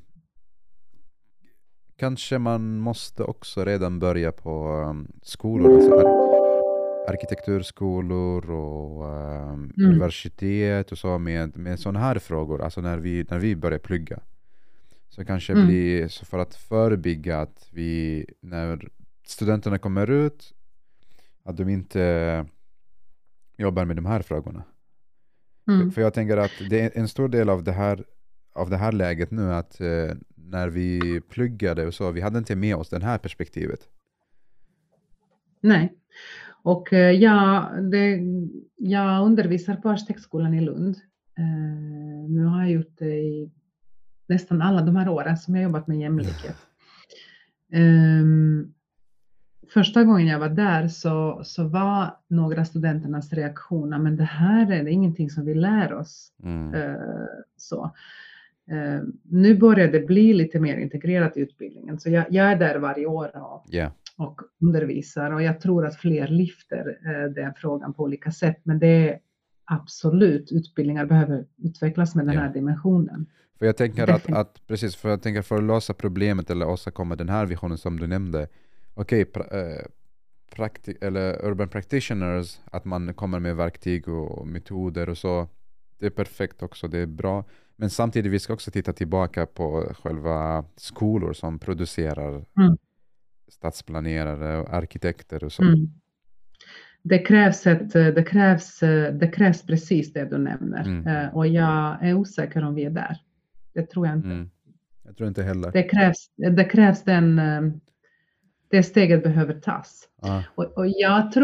kanske man måste också redan börja på skolor. Alltså arkitekturskolor och universitet och så med sådana här frågor. Alltså när vi börjar plugga. Så kanske blir så för att förebygga att vi, när studenterna kommer ut, att de inte jobbar med de här frågorna. För jag tänker att det är en stor del av det här läget nu att när vi pluggade och så, vi hade inte med oss det här perspektivet. Nej. Och jag undervisar på Arkitektskolan i Lund. Nu har jag gjort det i nästan alla de här åren som jag jobbat med jämlikhet. Första gången jag var där så var några studenternas reaktioner, men det här är ingenting som vi lär oss. Nu börjar det bli lite mer integrerat i utbildningen. Så jag är där varje år och undervisar. Och jag tror att fler lyfter den frågan på olika sätt. Men det är absolut, utbildningar behöver utvecklas med den här dimensionen. För jag tänker att precis, för att lösa problemet eller åstadkomma den här visionen som du nämnde. Eller urban practitioners, att man kommer med verktyg och metoder och så. Det är perfekt också, det är bra. Men samtidigt vi ska också titta tillbaka på själva skolor som producerar stadsplanerare och arkitekter och så. Det krävs precis det du nämner. Och jag är osäker om vi är där. Det tror jag inte. Jag tror inte heller. Det krävs det steget behöver tas. Och jag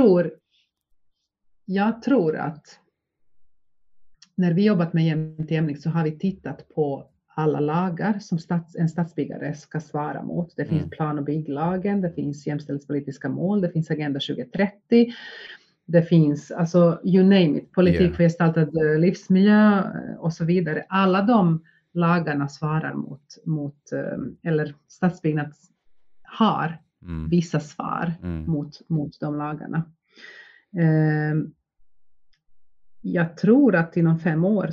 tror att när vi jobbat med jämlik så har vi tittat på alla lagar som en stadsbyggare ska svara mot. Det finns plan- och bygglagen, det finns jämställdhetspolitiska mål, det finns Agenda 2030. Det finns, alltså you name it, politik för gestaltad livsmiljö och så vidare. Alla de lagarna svarar mot eller stadsbyggnad har vissa svar mot de lagarna. Jag tror att inom 5 år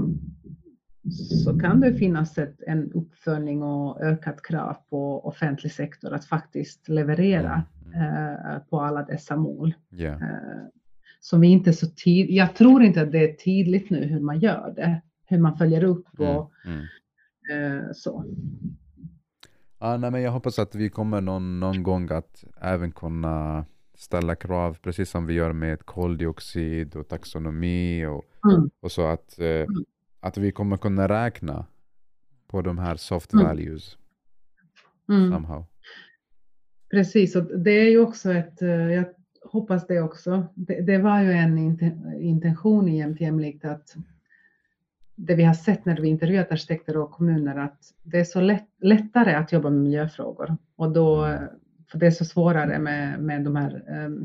så kan det finnas en uppföljning och ökat krav på offentlig sektor att faktiskt leverera på alla dessa mål. Som vi inte så jag tror inte att det är tydligt nu hur man gör det, hur man följer upp och så. Men jag hoppas att vi kommer någon gång att även kunna ställa krav, precis som vi gör med koldioxid och taxonomi och så att vi kommer kunna räkna på de här soft values somehow. Precis, och det är ju också jag hoppas det också. Det var ju en intention i jämlikt att det vi har sett när vi intervjuat arkitekter och kommuner att det är så lättare att jobba med miljöfrågor. Och då för det är så svårare med de här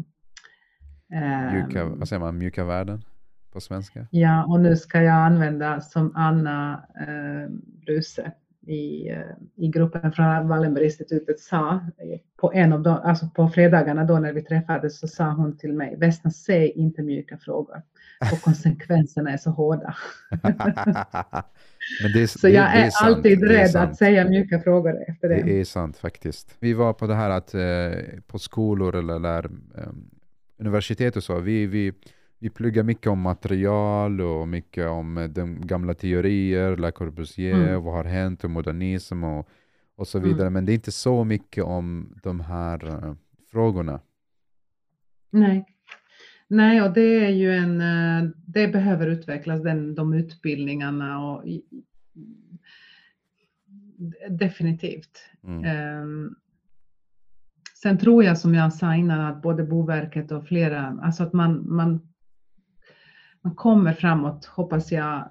vad säger man, mjuka värden på svenska? Ja, och nu ska jag använda som Anna Bruse i gruppen från Wallenberginstitutet sa på en av dem, alltså på fredagarna då när vi träffades, så sa hon till mig: Vesna, säg inte mjuka frågor och konsekvenserna är så hårda. Men så jag är sant, alltid rädd att säga mjuka frågor efter det. Det är sant faktiskt. Vi var på det här att på skolor eller universitet och så, vi pluggar mycket om material och mycket om de gamla teorier, Le Corbusier, vad har hänt och modernism och så vidare. Men det är inte så mycket om de här frågorna. Nej, och det är ju det behöver utvecklas, de utbildningarna och definitivt. Sen tror jag, som jag sa innan, att både Boverket och flera, alltså att man kommer framåt, hoppas jag,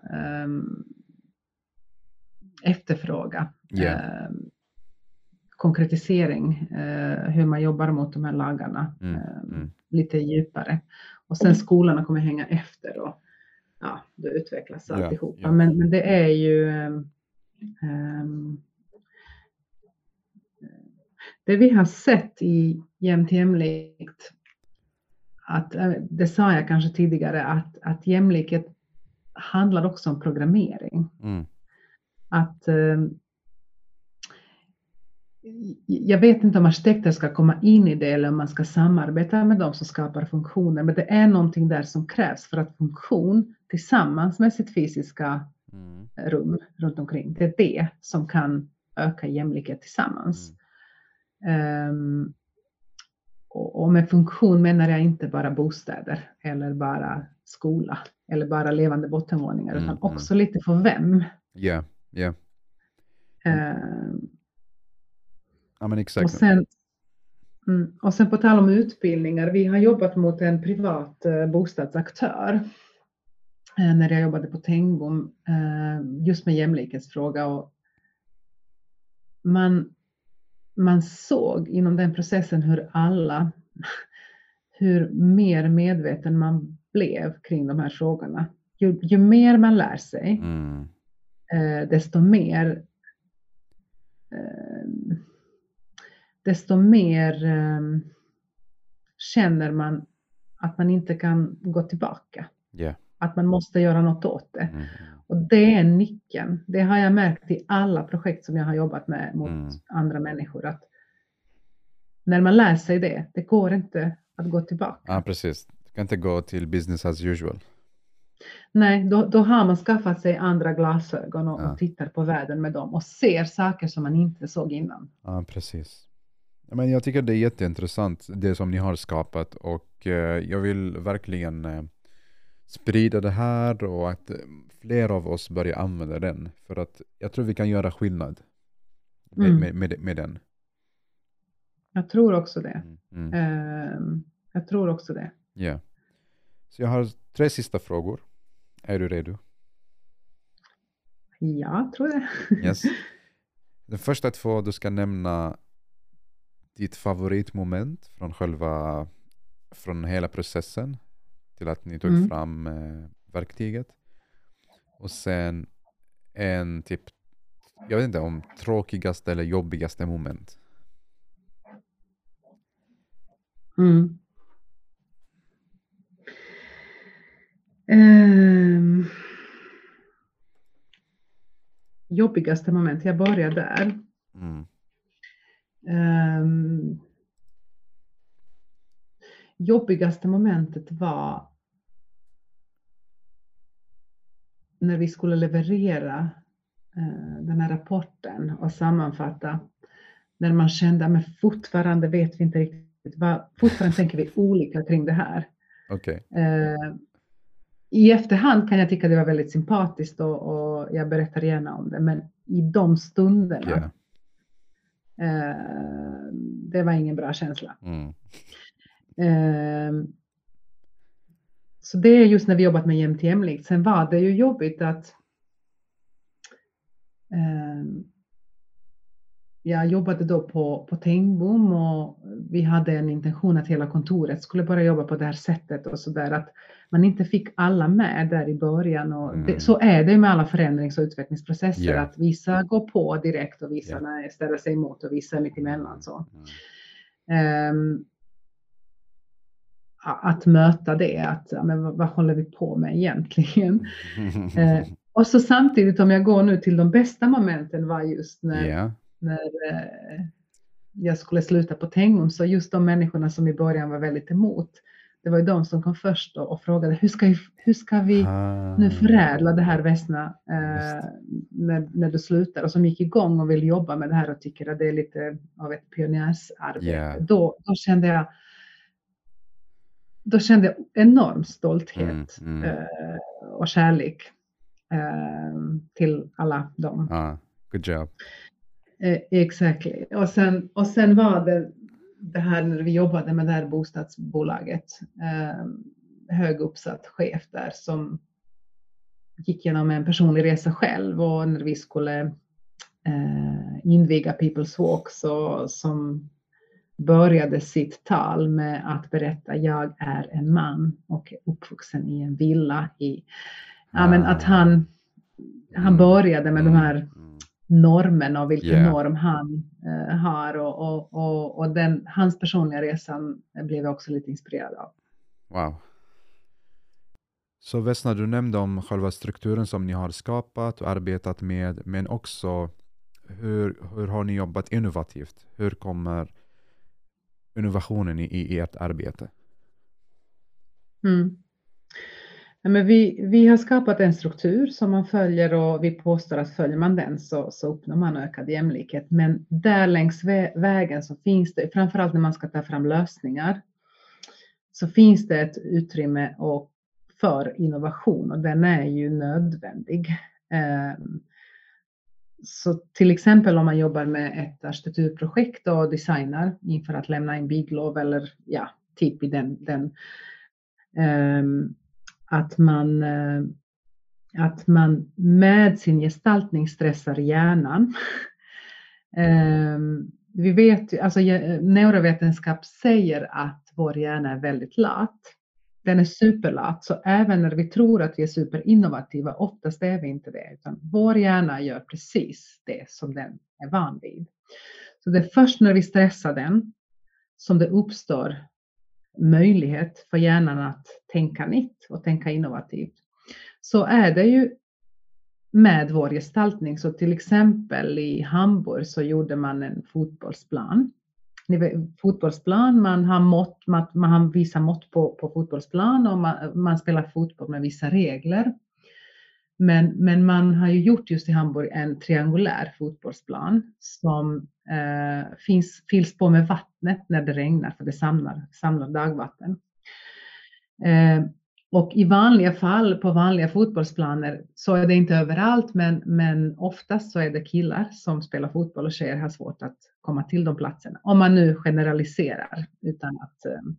efterfråga konkretisering, hur man jobbar mot de här lagarna lite djupare. Och sen skolorna kommer hänga efter och då utvecklas alltihopa. Men det är ju det vi har sett i Jämt jämlikt, att det sa jag kanske tidigare, att jämlikhet handlar också om programmering. Att jag vet inte om arkitekter ska komma in i det eller om man ska samarbeta med dem som skapar funktioner, men det är någonting där som krävs för att funktion tillsammans med sitt fysiska rum runt omkring, det är det som kan öka jämlikhet tillsammans. Och med funktion menar jag inte bara bostäder eller bara skola eller bara levande bottenvåningar, utan också lite för vem. Ja, men exakt. Och sen på tal om utbildningar, vi har jobbat mot en privat bostadsaktör när jag jobbade på Tengbom just med jämlikhetsfråga, och man såg inom den processen hur mer medveten man blev kring de här frågorna. Ju mer man lär sig, desto mer känner man att man inte kan gå tillbaka. Att man måste göra något åt det. Och det är nyckeln. Det har jag märkt i alla projekt som jag har jobbat med mot andra människor. Att när man lär sig det går inte att gå tillbaka. Ja, precis. Du kan inte gå till business as usual. Nej, då har man skaffat sig andra glasögon och tittar på världen med dem och ser saker som man inte såg innan. Ja, precis. Men jag tycker det är jätteintressant det som ni har skapat, och jag vill verkligen sprida det här och att fler av oss börjar använda den, för att jag tror vi kan göra skillnad med den. Jag tror också det. Jag tror också det. Ja. Så jag har 3 sista frågor. Är du redo? Ja, tror det. Yes. Den första 2, du ska nämna ditt favoritmoment från hela processen till att ni tog fram verktyget. Och sen en typ, jag vet inte om tråkigaste eller jobbigaste moment. Jobbigaste moment, jag börjar där. Jobbigaste momentet var när vi skulle leverera den här rapporten och sammanfatta, när man kände att fortfarande vet vi inte riktigt fortfarande tänker vi olika kring det här. Okay. I efterhand kan jag tycka det var väldigt sympatiskt och jag berättar gärna om det, men i de stunderna det var ingen bra känsla. Så det är just när vi jobbat med Jämt jämlikt. Sen var det ju jobbigt att jag jobbade då på Tengbom och vi hade en intention att hela kontoret skulle börja jobba på det här sättet och så där, att man inte fick alla med där i början. Och så är det med alla förändrings- och utvecklingsprocesser, att vissa går på direkt och vissa ställer sig emot och vissa är mitt emellan. Så. Att möta det, att men vad håller vi på med egentligen? Och så samtidigt, om jag går nu till de bästa momenten, var just när jag skulle sluta på Tengum, så just de människorna som i början var väldigt emot, det var ju de som kom först och frågade hur ska vi nu förädla det här Vesna när du slutar, och som gick igång och vill jobba med det här och tycker att det är lite av ett pionjärsarbete. Då kände jag enorm stolthet och kärlek till alla dem. Good job. Exactly. Och sen var det här när vi jobbade med det här bostadsbolaget, höguppsatt chef där som gick igenom en personlig resa själv, och när vi skulle inviga People's Walk, så som började sitt tal med att berätta: jag är en man och är uppvuxen i en villa men att han började med de här normen och vilken norm han har, och hans personliga resan blev jag också lite inspirerad av. Wow. Så Vesna, du nämnde om själva strukturen som ni har skapat och arbetat med, men också hur har ni jobbat innovativt? Hur kommer innovationen i ert arbete? Men vi har skapat en struktur som man följer, och vi påstår att följer man den så uppnår man ökad jämlikhet. Men där längs vägen så finns det, framförallt när man ska ta fram lösningar, så finns det ett utrymme för innovation, och den är ju nödvändig. Så till exempel om man jobbar med ett arkitekturprojekt och designar inför att lämna en bygglov eller typ i den att man med sin gestaltning stressar hjärnan. Vi vet, alltså neurovetenskap säger att vår hjärna är väldigt lat. Den är superlat, så även när vi tror att vi är superinnovativa, oftast är vi inte det, utan vår hjärna gör precis det som den är van vid. Så det är först när vi stressar den som det uppstår möjlighet för hjärnan att tänka nytt och tänka innovativt. Så är det ju med vår gestaltning. Så till exempel i Hamburg så gjorde man en fotbollsplan. Fotbollsplan, man visar mått på fotbollsplan, och man spelar fotboll med vissa regler. Men man har ju gjort just i Hamburg en triangulär fotbollsplan som fylls på med vattnet när det regnar, för det samlar dagvatten. Och i vanliga fall på vanliga fotbollsplaner så är det inte överallt, men oftast så är det killar som spelar fotboll och tjejer har svårt att komma till de platserna. Om man nu generaliserar utan att...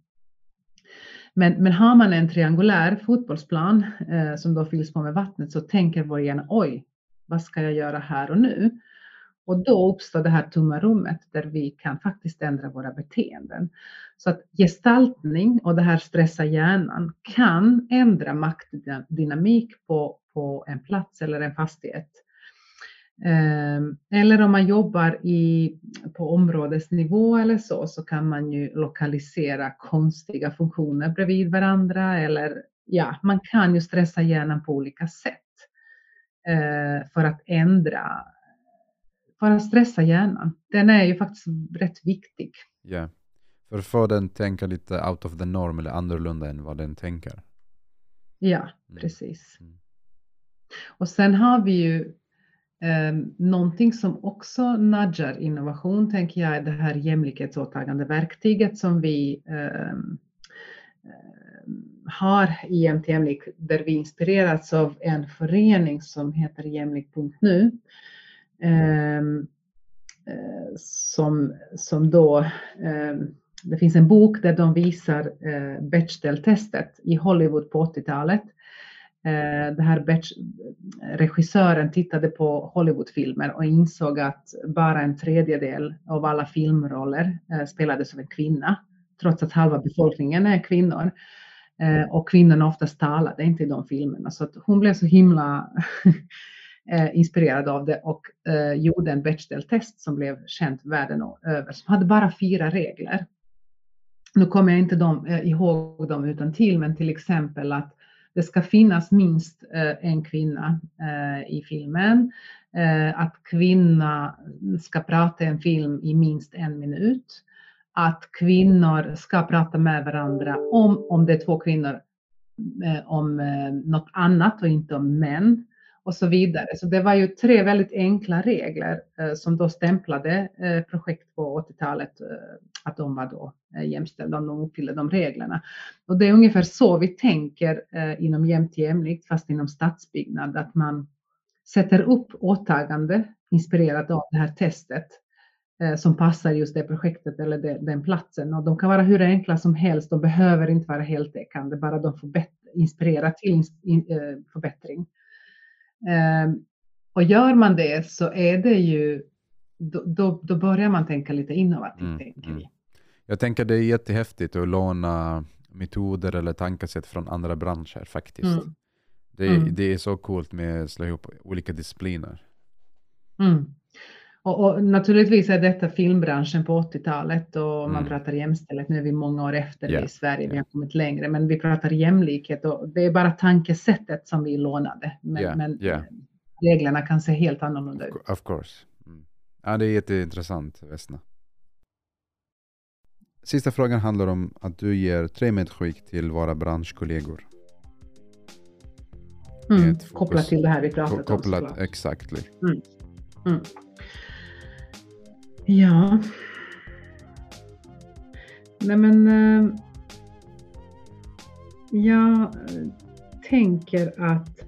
Men har man en triangulär fotbollsplan som då fylls på med vattnet, så tänker vår hjärna: oj, vad ska jag göra här och nu? Och då uppstår det här tomma rummet där vi kan faktiskt ändra våra beteenden. Så att gestaltning och det här stressa hjärnan kan ändra maktdynamik på en plats eller en fastighet. Eller om man jobbar på områdesnivå eller så kan man ju lokalisera konstiga funktioner bredvid varandra. Eller man kan ju stressa hjärnan på olika sätt för att stressa hjärnan. Den är ju faktiskt rätt viktig. Ja, för att få den tänka lite out of the norm eller annorlunda än vad den tänker. Ja, precis. Och sen har vi ju någonting som också nudgar innovation, tänker jag, är det här jämlikhetsåtagande verktyget som vi har i IMT Jämlik, där vi inspirerats av en förening som heter Jämlik.nu. Som då, det finns en bok där de visar Bechdel-testet i Hollywood på 80-talet. det här regissören tittade på Hollywoodfilmer och insåg att bara 1/3 av alla filmroller spelades av en kvinna, trots att halva befolkningen är kvinnor. Och kvinnorna oftast talade inte i de filmerna, så att hon blev så himla inspirerad av det och gjorde en Bechdel-test som blev känt världen över, som hade bara 4 regler. Nu kommer jag inte ihåg dem utan till, men till exempel att det ska finnas minst en kvinna i filmen, att kvinna ska prata i en film i minst 1 minut, att kvinnor ska prata med varandra om det är 2 kvinnor om något annat och inte om män och så vidare. Så det var ju 3 väldigt enkla regler som då stämplade projekt på 80-talet att de var då jämställda om de uppfyllde de reglerna. Och det är ungefär så vi tänker inom Jämt jämlikt, fast inom stadsbyggnad, att man sätter upp åtagande inspirerat av det här testet som passar just det projektet eller den platsen. Och de kan vara hur enkla som helst, de behöver inte vara heltäckande, bara de får inspirera till förbättring. Och gör man det så är det ju, då börjar man tänka lite innovativt, tänker vi. Jag tänker det är jättehäftigt att låna metoder eller tankesätt från andra branscher faktiskt. Det är så coolt med att slå ihop olika discipliner. Och naturligtvis är detta filmbranschen på 80-talet och man pratar jämställdhet. Nu är vi många år efter i Sverige, vi har kommit längre, men vi pratar jämlikhet och det är bara tankesättet som vi lånade. Men reglerna kan se helt annorlunda ut. Of course. Ja, det är jätteintressant, Vesna. Sista frågan handlar om att du ger 3 medskick till våra branschkollegor. Kopplat till det här vi pratat om. Kopplat, exactly. Ja. Nej men jag tänker att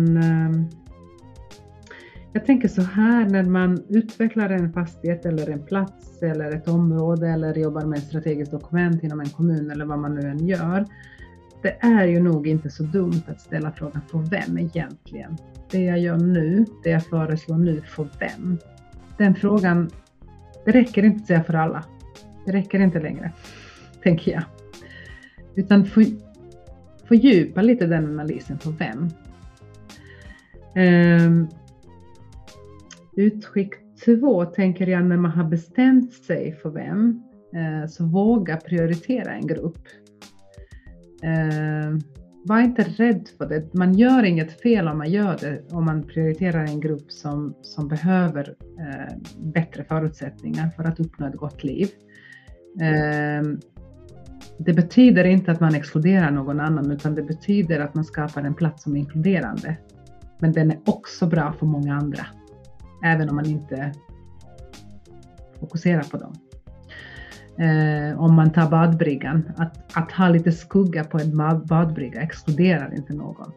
jag tänker så här, när man utvecklar en fastighet eller en plats eller ett område eller jobbar med ett strategiskt dokument inom en kommun eller vad man nu än gör. Det är ju nog inte så dumt att ställa frågan för vem egentligen. Det jag gör nu, det jag föreslår nu, för vem? Den frågan, det räcker inte att säga för alla. Det räcker inte längre, tänker jag. Utan fördjupa lite den analysen för vem. Utskick 2 tänker jag, när man har bestämt sig för vem, så våga prioritera en grupp. Var inte rädd för det. Man gör inget fel om man gör det, om man prioriterar en grupp som behöver bättre förutsättningar för att uppnå ett gott liv. Det betyder inte att man exkluderar någon annan, utan det betyder att man skapar en plats som är inkluderande. Men den är också bra för många andra, även om man inte fokuserar på dem. Om man tar badbryggan, att ha lite skugga på en badbrygga exkluderar inte någon.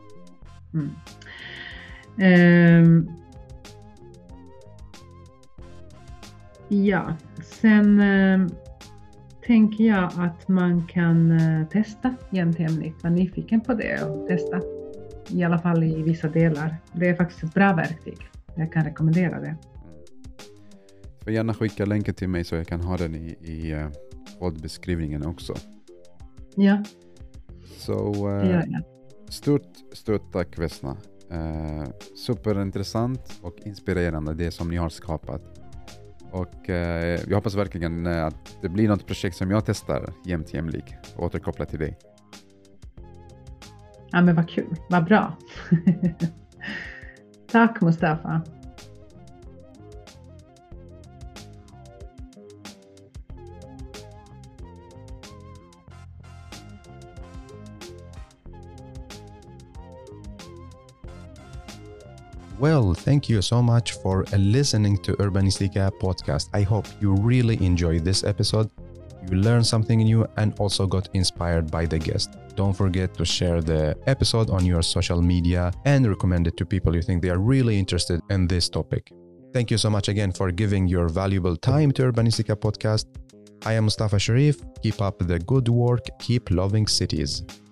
Ja, sen tänker jag att man kan testa Jämt jämlikt, vara nyfiken på det och testa, i alla fall i vissa delar. Det är faktiskt ett bra verktyg, jag kan rekommendera det. Jag får gärna skicka länken till mig så jag kan ha den i poddbeskrivningen också. Ja. Så stort tack, Vesna. Superintressant och inspirerande det som ni har skapat. Och jag hoppas verkligen att det blir något projekt som jag testar Jämt jämlik och återkoppla till dig. Ja, men vad kul, vad bra. Tack, Mustafa. Well, thank you so much for listening to Urbanistica podcast. I hope you really enjoyed this episode. You learned something new and also got inspired by the guest. Don't forget to share the episode on your social media and recommend it to people you think they are really interested in this topic. Thank you so much again for giving your valuable time to Urbanistica podcast. I am Mustafa Sharif. Keep up the good work. Keep loving cities.